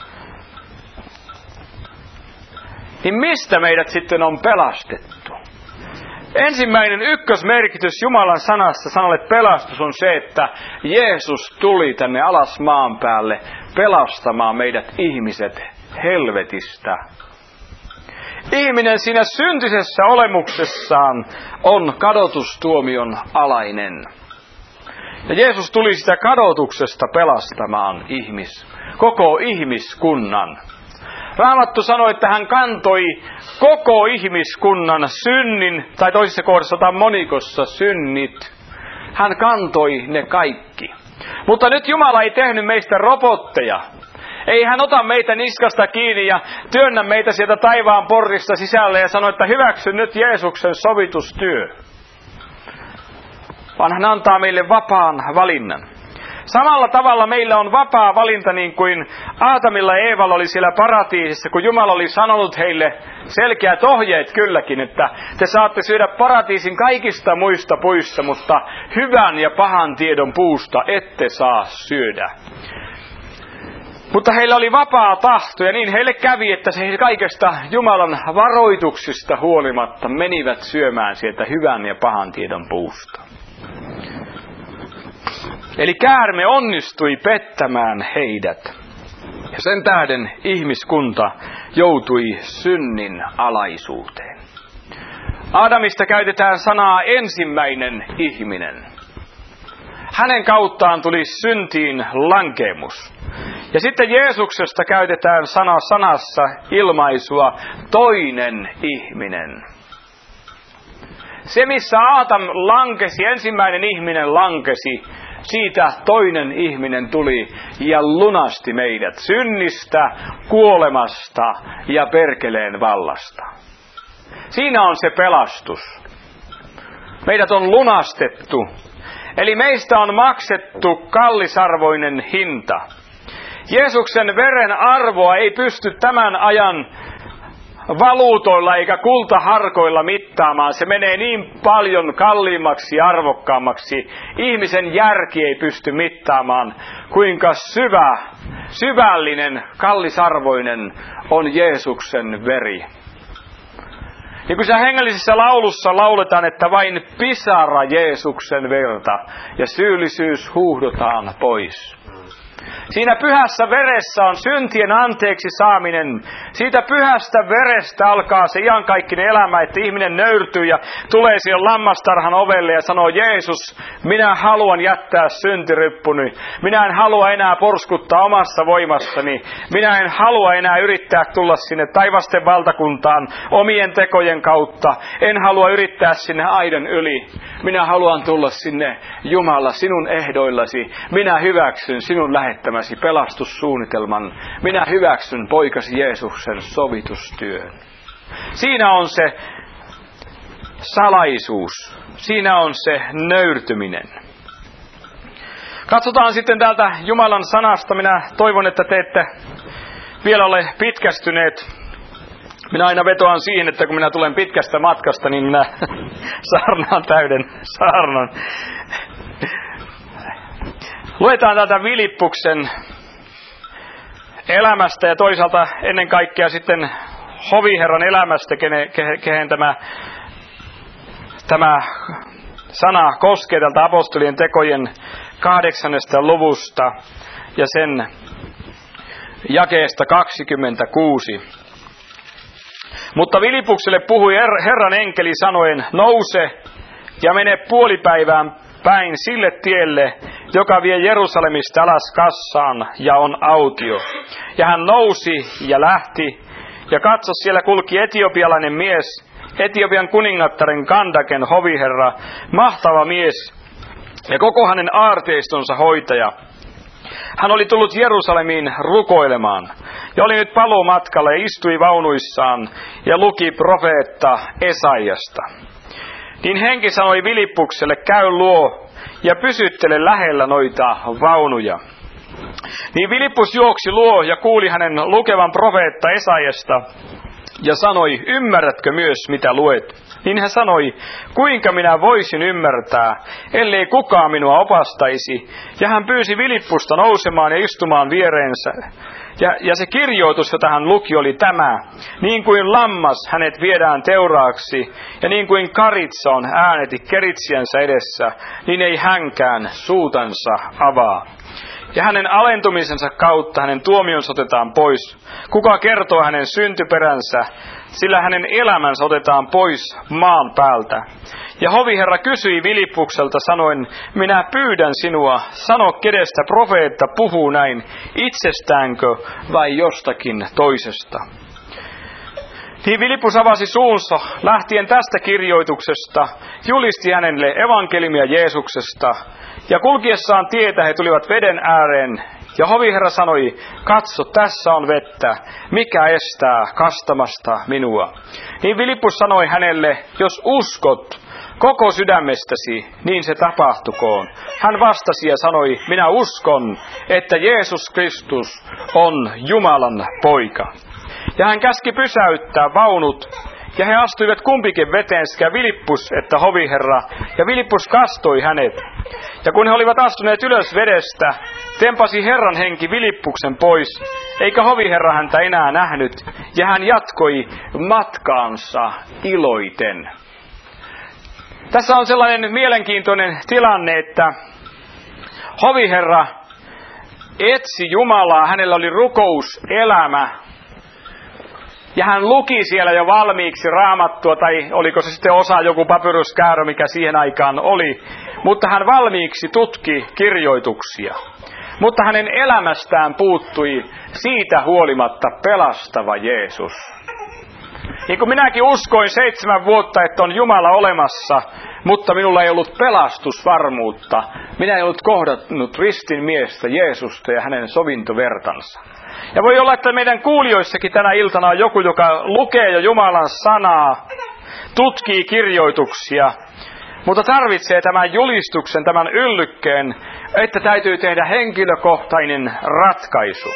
Niin mistä meidät sitten on pelastettu? Ensimmäinen ykkösmerkitys Jumalan sanassa sanalle pelastus on se, että Jeesus tuli tänne alas maan päälle pelastamaan meidät ihmiset helvetistä. Ihminen siinä syntisessä olemuksessaan on kadotustuomion alainen. Ja Jeesus tuli sitä kadotuksesta pelastamaan koko ihmiskunnan. Raamattu sanoi, että hän kantoi koko ihmiskunnan synnin, tai toisessa kohdassa monikossa synnit. Hän kantoi ne kaikki. Mutta nyt Jumala ei tehnyt meistä robotteja. Ei hän ota meitä niskasta kiinni ja työnnä meitä sieltä taivaan porrista sisälle ja sano, että hyväksy nyt Jeesuksen sovitustyö. Vaan hän antaa meille vapaan valinnan. Samalla tavalla meillä on vapaa valinta niin kuin Aatamilla ja Eevalla oli siellä paratiisissa, kun Jumala oli sanonut heille selkeät ohjeet kylläkin, että te saatte syödä paratiisin kaikista muista puista, mutta hyvän ja pahan tiedon puusta ette saa syödä. Mutta heillä oli vapaa tahto ja niin heille kävi, että he kaikesta Jumalan varoituksista huolimatta menivät syömään sieltä hyvän ja pahan tiedon puusta. Eli käärme onnistui pettämään heidät. Ja sen tähden ihmiskunta joutui synnin alaisuuteen. Aadamista käytetään sanaa ensimmäinen ihminen. Hänen kauttaan tuli syntiin lankeemus. Ja sitten Jeesuksesta käytetään sanassa ilmaisua toinen ihminen. Se, missä Aatam lankesi, ensimmäinen ihminen lankesi, siitä toinen ihminen tuli ja lunasti meidät synnistä, kuolemasta ja perkeleen vallasta. Siinä on se pelastus. Meidät on lunastettu. Eli meistä on maksettu kallisarvoinen hinta. Jeesuksen veren arvoa ei pysty tämän ajan valuutoilla eikä kultaharkoilla mittaamaan. Se menee niin paljon kalliimmaksi ja arvokkaammaksi. Ihmisen järki ei pysty mittaamaan, kuinka syvällinen, kallisarvoinen on Jeesuksen veri. Niin kuin se hengellisessä laulussa lauletaan, että vain pisara Jeesuksen verta ja syyllisyys huuhdotaan pois. Siinä pyhässä veressä on syntien anteeksi saaminen. Siitä pyhästä verestä alkaa se iankaikkinen elämä, että ihminen nöyrtyy ja tulee siihen lammastarhan ovelle ja sanoo, Jeesus, minä haluan jättää syntiryppuni. Minä en halua enää porskuttaa omassa voimassani. Minä en halua enää yrittää tulla sinne taivasten valtakuntaan omien tekojen kautta. En halua yrittää sinne aidan yli. Minä haluan tulla sinne Jumala sinun ehdoillasi. Minä hyväksyn sinun lähettämäsi pelastussuunnitelman. Minä hyväksyn poikasi Jeesuksen sovitustyön. Siinä on se salaisuus. Siinä on se nöyrtyminen. Katsotaan sitten täältä Jumalan sanasta. Minä toivon, että te ette vielä ole pitkästyneet. Minä aina vetoan siihen, että kun minä tulen pitkästä matkasta, niin minä saarnaan täyden saarnan. Luetaan täältä Filippuksen elämästä ja toisaalta ennen kaikkea sitten hoviherran elämästä, kehen tämä sana koskee tältä apostolien tekojen 8. luvusta ja sen jakeesta 26. Mutta Filippukselle puhui Herran enkeli sanoen, nouse ja mene puolipäivään päin sille tielle, joka vie Jerusalemista alas Kassaan ja on autio. Ja hän nousi ja lähti, ja katso, siellä kulki etiopialainen mies, Etiopian kuningattaren Kandaken hoviherra, mahtava mies, ja koko hänen aarteistonsa hoitaja. Hän oli tullut Jerusalemiin rukoilemaan, ja oli nyt paluumatkalla ja istui vaunuissaan, ja luki profeetta Esaiasta. Niin henki sanoi Filippukselle, käy luo ja pysyttele lähellä noita vaunuja. Niin Filippus juoksi luo ja kuuli hänen lukevan profeetta Esaiasta ja sanoi, ymmärrätkö myös mitä luet? Niin hän sanoi, kuinka minä voisin ymmärtää, ellei kukaan minua opastaisi. Ja hän pyysi Filippusta nousemaan ja istumaan viereensä. Ja se kirjoitus, jota hän luki, oli tämä. Niin kuin lammas hänet viedään teuraaksi, ja niin kuin karitsa on ääneti keritsiänsä edessä, niin ei hänkään suutansa avaa. Ja hänen alentumisensa kautta hänen tuomionsa otetaan pois. Kuka kertoo hänen syntyperänsä, sillä hänen elämänsä otetaan pois maan päältä. Ja hoviherra kysyi Filippukselta sanoen, minä pyydän sinua, sano kenestä profeetta puhuu näin, itsestäänkö vai jostakin toisesta. Niin Filippus avasi suunsa lähtien tästä kirjoituksesta, julisti hänelle evankeliumia Jeesuksesta, ja kulkiessaan tietä he tulivat veden ääreen, ja hoviherra sanoi, katso, tässä on vettä, mikä estää kastamasta minua. Niin Filippus sanoi hänelle, jos uskot koko sydämestäsi, niin se tapahtukoon. Hän vastasi ja sanoi, minä uskon, että Jeesus Kristus on Jumalan poika. Ja hän käski pysäyttää vaunut, ja he astuivat kumpikin veteen, sekä Filippus että hoviherra, ja Filippus kastoi hänet. Ja kun he olivat astuneet ylös vedestä, tempasi Herran henki Filippuksen pois, eikä hoviherra häntä enää nähnyt, ja hän jatkoi matkaansa iloiten. Tässä on sellainen mielenkiintoinen tilanne, että hoviherra etsi Jumalaa, hänellä oli rukouselämä, ja hän luki siellä jo valmiiksi Raamattua, tai oliko se sitten osa joku papyruskäärö, mikä siihen aikaan oli, mutta hän valmiiksi tutki kirjoituksia. Mutta hänen elämästään puuttui siitä huolimatta pelastava Jeesus. Niin kuin minäkin uskoin 7 vuotta, että on Jumala olemassa, mutta minulla ei ollut pelastusvarmuutta. Minä en ollut kohdannut ristin miestä Jeesusta ja hänen sovintovertansa. Ja voi olla, että meidän kuulijoissakin tänä iltana on joku, joka lukee jo Jumalan sanaa, tutkii kirjoituksia, mutta tarvitsee tämän julistuksen, tämän yllykkeen, että täytyy tehdä henkilökohtainen ratkaisu.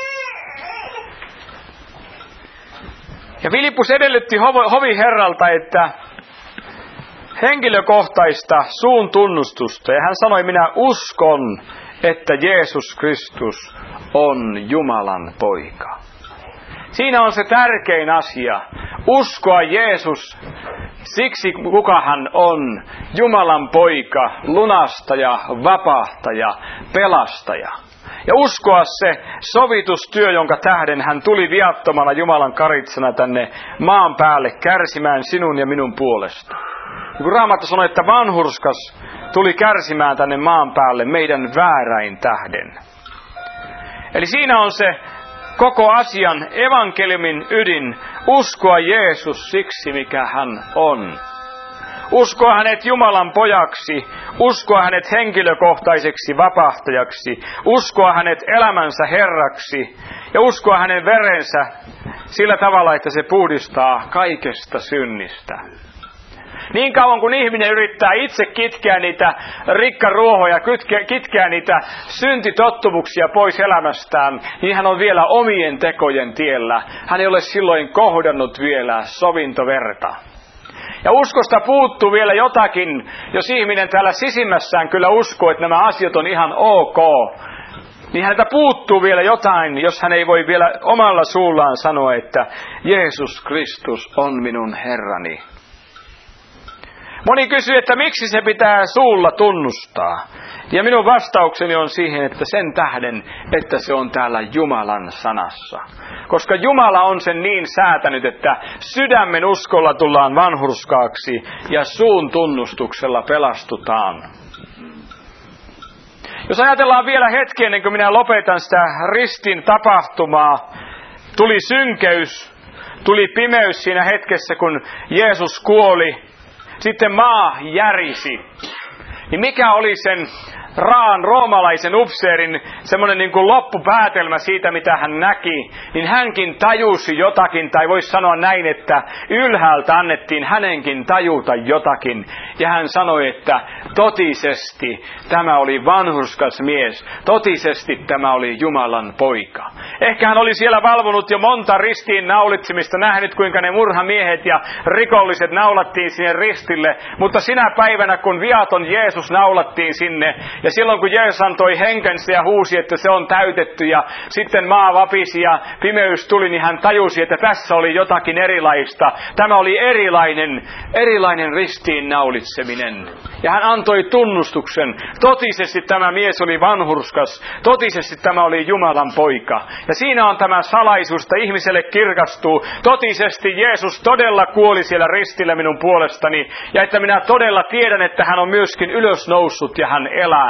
Ja Filippus edellytti hoviherralta, että henkilökohtaista suun tunnustusta. Ja hän sanoi, minä uskon, että Jeesus Kristus on Jumalan poika. Siinä on se tärkein asia. Uskoa Jeesus siksi, kuka hän on. Jumalan poika, lunastaja, vapahtaja, pelastaja. Ja uskoa se sovitustyö, jonka tähden hän tuli viattomana Jumalan karitsana tänne maan päälle kärsimään sinun ja minun puolesta. Ja kun Raamattu sanoi, että vanhurskas tuli kärsimään tänne maan päälle meidän vääräin tähden. Eli siinä on se koko asian evankeliumin ydin. Uskoa Jeesus siksi, mikä hän on. Uskoa hänet Jumalan pojaksi, uskoa hänet henkilökohtaiseksi vapahtajaksi, uskoa hänet elämänsä herraksi ja uskoa hänen verensä sillä tavalla, että se puhdistaa kaikesta synnistä. Niin kauan kun ihminen yrittää itse kitkeä niitä rikkaruohoja, kitkeä niitä syntitottumuksia pois elämästään, niin hän on vielä omien tekojen tiellä. Hän ei ole silloin kohdannut vielä sovintoverta. Ja uskosta puuttuu vielä jotakin, jos ihminen täällä sisimmässään kyllä uskoo, että nämä asiat on ihan ok. Niin häneltä puuttuu vielä jotain, jos hän ei voi vielä omalla suullaan sanoa, että Jeesus Kristus on minun Herrani. Moni kysyy, että miksi se pitää suulla tunnustaa. Ja minun vastaukseni on siihen, että sen tähden, että se on täällä Jumalan sanassa. Koska Jumala on sen niin säätänyt, että sydämen uskolla tullaan vanhurskaaksi ja suun tunnustuksella pelastutaan. Jos ajatellaan vielä hetki ennen kuin minä lopetan sitä ristin tapahtumaa, tuli synkeys, tuli pimeys siinä hetkessä, kun Jeesus kuoli. Sitten maa järisi. Niin mikä oli sen raan roomalaisen upseerin semmoinen niin kuin loppupäätelmä siitä, mitä hän näki, niin hänkin tajusi jotakin, tai voisi sanoa näin, että ylhäältä annettiin hänenkin tajuta jotakin. Ja hän sanoi, että totisesti tämä oli vanhurskas mies, totisesti tämä oli Jumalan poika. Ehkä hän oli siellä valvonut jo monta ristiin naulitsemista, nähnyt kuinka ne murhamiehet ja rikolliset naulattiin sinne ristille, mutta sinä päivänä, kun viaton Jeesus naulattiin sinne, ja silloin kun Jeesus antoi henkensä ja huusi, että se on täytetty ja sitten maa vapisi ja pimeys tuli, niin hän tajusi, että tässä oli jotakin erilaista. Tämä oli erilainen ristiin naulitseminen. Ja hän antoi tunnustuksen. Totisesti tämä mies oli vanhurskas. Totisesti tämä oli Jumalan poika. Ja siinä on tämä salaisuus, että ihmiselle kirkastuu. Totisesti Jeesus todella kuoli siellä ristillä minun puolestani. Ja että minä todella tiedän, että hän on myöskin ylösnoussut ja hän elää.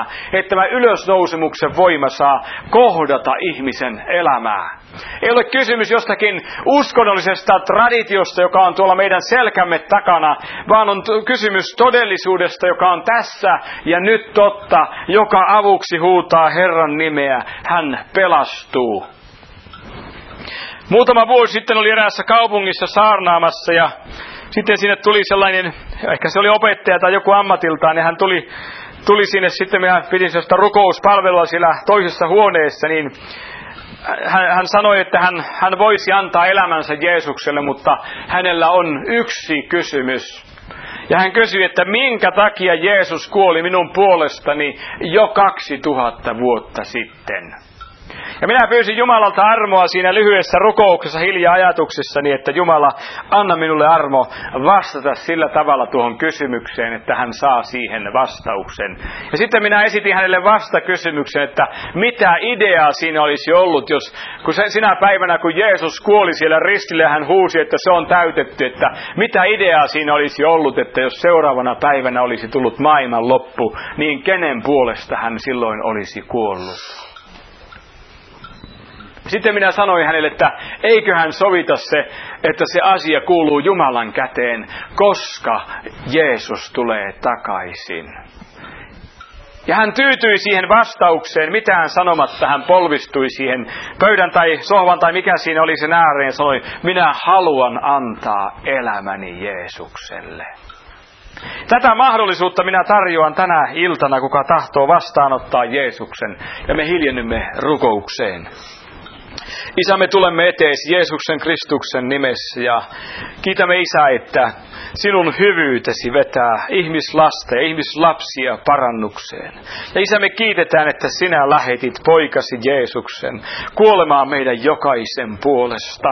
elämää, että tämä ylösnousemuksen voima saa kohdata ihmisen elämää. Ei ole kysymys jostakin uskonnollisesta traditiosta, joka on tuolla meidän selkämme takana, vaan on kysymys todellisuudesta, joka on tässä ja nyt totta, joka avuksi huutaa Herran nimeä. Hän pelastuu. Muutama vuosi sitten oli eräässä kaupungissa saarnaamassa ja sitten sinne tuli sellainen, ehkä se oli opettaja tai joku ammatiltaan, ja hän tuli sinne sitten, minä pidin sellaista rukouspalvelua siellä toisessa huoneessa, niin hän sanoi, että hän voisi antaa elämänsä Jeesukselle, mutta hänellä on yksi kysymys. Ja hän kysyi, että minkä takia Jeesus kuoli minun puolestani jo 2000 vuotta sitten. Ja minä pyysin Jumalalta armoa siinä lyhyessä rukouksessa hiljaa ajatuksissani, että Jumala, anna minulle armo vastata sillä tavalla tuohon kysymykseen, että hän saa siihen vastauksen. Ja sitten minä esitin hänelle vastakysymyksen, että mitä ideaa siinä olisi ollut, kun sinä päivänä, kun Jeesus kuoli siellä ristille, hän huusi, että se on täytetty, että mitä ideaa siinä olisi ollut, että jos seuraavana päivänä olisi tullut maailman loppu, niin kenen puolesta hän silloin olisi kuollut? Sitten minä sanoin hänelle, että eiköhän sovita se, että se asia kuuluu Jumalan käteen, koska Jeesus tulee takaisin. Ja hän tyytyi siihen vastaukseen, mitään sanomatta hän polvistui siihen pöydän tai sohvan tai mikä siinä oli sen ääreen ja sanoi, minä haluan antaa elämäni Jeesukselle. Tätä mahdollisuutta minä tarjoan tänä iltana, kuka tahtoo vastaanottaa Jeesuksen, ja me hiljennymme rukoukseen. Isä, me tulemme eteesi Jeesuksen Kristuksen nimessä ja kiitämme Isä, että sinun hyvyytesi vetää ihmislasta ja ihmislapsia parannukseen. Ja Isä, me kiitetään, että sinä lähetit poikasi Jeesuksen kuolemaan meidän jokaisen puolesta.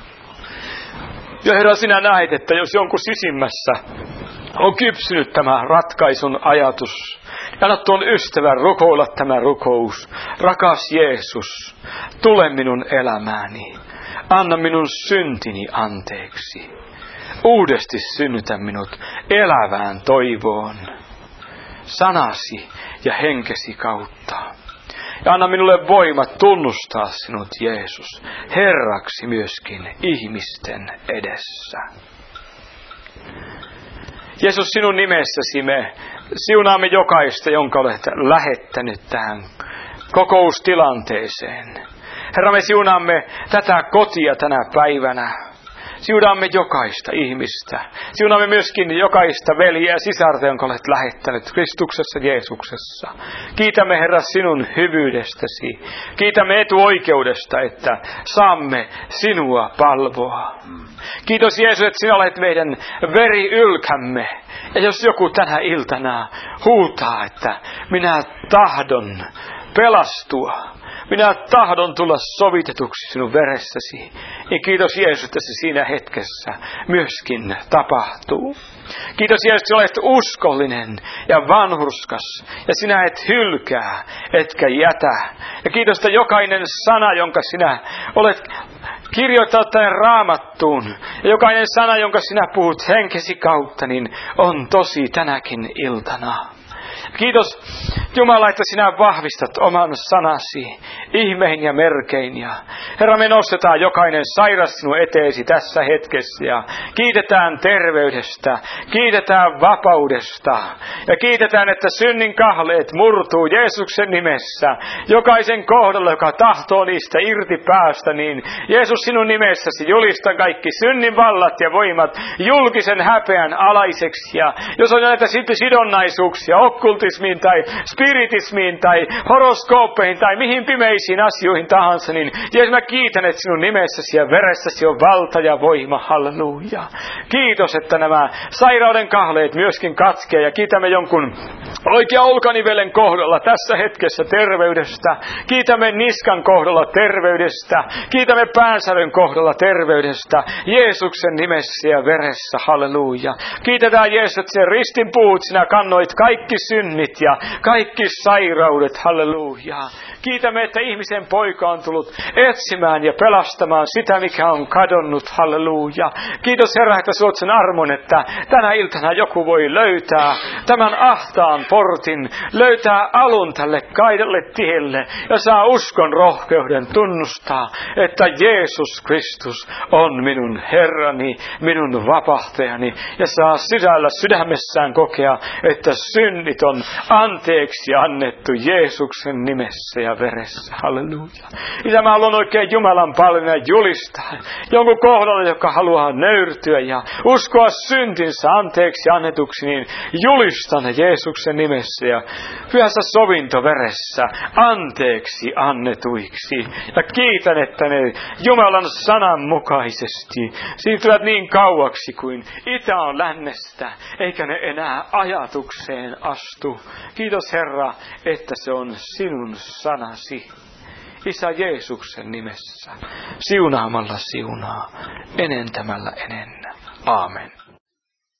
Ja Herra, sinä näet, että jos jonkun sisimmässä on kypsynyt tämä ratkaisun ajatus, anna tuon ystävän rukoilla tämä rukous. Rakas Jeesus, tule minun elämääni. Anna minun syntini anteeksi. Uudesti synnytä minut elävään toivoon. Sanasi ja henkesi kautta. Ja anna minulle voimat tunnustaa sinut, Jeesus, Herraksi myöskin ihmisten edessä. Jeesus, sinun nimessäsi me siunaamme jokaista, jonka olet lähettänyt tähän kokoustilanteeseen. Herra, me siunaamme tätä kotia tänä päivänä. Siunaamme jokaista ihmistä. Siunaamme myöskin jokaista veljeä ja sisarta, jonka olet lähettänyt Kristuksessa Jeesuksessa. Kiitämme, Herra, sinun hyvyydestäsi. Kiitämme etuoikeudesta, että saamme sinua palvoa. Kiitos Jeesus, että sinä olet meidän veriylkämme. Ja jos joku tänä iltana huutaa, että minä tahdon pelastua, minä tahdon tulla sovitetuksi sinun veressäsi, niin kiitos Jeesus, että se siinä hetkessä myöskin tapahtuu. Kiitos Jeesus, että olet uskollinen ja vanhurskas, ja sinä et hylkää, etkä jätä. Ja kiitos, että jokainen sana, jonka sinä olet kirjoittanut tänne Raamattuun, ja jokainen sana, jonka sinä puhut henkesi kautta, niin on tosi tänäkin iltana. Kiitos Jumala, että sinä vahvistat oman sanasi ihmein ja merkein. Ja Herra, me nostetaan jokainen sairas sinun eteesi tässä hetkessä ja kiitetään terveydestä, kiitetään vapaudesta ja kiitetään, että synnin kahleet murtuu Jeesuksen nimessä. Jokaisen kohdalla, joka tahtoo niistä irti päästä, niin Jeesus, sinun nimessäsi julistan kaikki synnin vallat ja voimat julkisen häpeän alaiseksi. Ja jos on näitä sidonnaisuuksia okkultismiin tai spiritismiin tai horoskooppeihin tai mihin pimeisiin asioihin tahansa, niin Jeesus, mä kiitän, että sinun nimessäsi ja veressäsi on valta ja voima. Halleluja. Kiitos, että nämä sairauden kahleet myöskin katkee ja kiitämme jonkun oikea olkanivelen kohdalla tässä hetkessä terveydestä. Kiitämme niskan kohdalla terveydestä. Kiitämme päänsäryn kohdalla terveydestä. Jeesuksen nimessä ja veressä. Halleluja. Kiitetään Jeesus, että sen ristin puut sinä kannoit kaikki synnit ja kaikki sairaudet. Halleluja. Kiitämme, että ihmisen poika on tullut etsimään ja pelastamaan sitä, mikä on kadonnut. Halleluja. Kiitos Herra, että suot sen armon, että tänä iltana joku voi löytää tämän ahtaan portin, löytää alun tälle kaidelle tielle ja saa uskon rohkeuden tunnustaa, että Jeesus Kristus on minun Herrani, minun vapahtajani ja saa sydämessään kokea, että synnit on anteeksi annettu Jeesuksen nimessä ja veressä. Halleluja. Isä, mä haluan oikein Jumalan paljon julistaa jonkun kohdalla, joka haluaa nöyrtyä ja uskoa syntinsä anteeksi annetuksi, niin julistan Jeesuksen nimessä ja pyhässä sovintoveressä anteeksi annetuiksi. Ja kiitän, että ne Jumalan sanan mukaisesti siirtyvät niin kauaksi kuin itä on lännestä, eikä ne enää ajatukseen astu. Kiitos Herra, että se on sinun sanasi. Isä Jeesuksen nimessä, siunaamalla siunaa, enentämällä enennä. Aamen.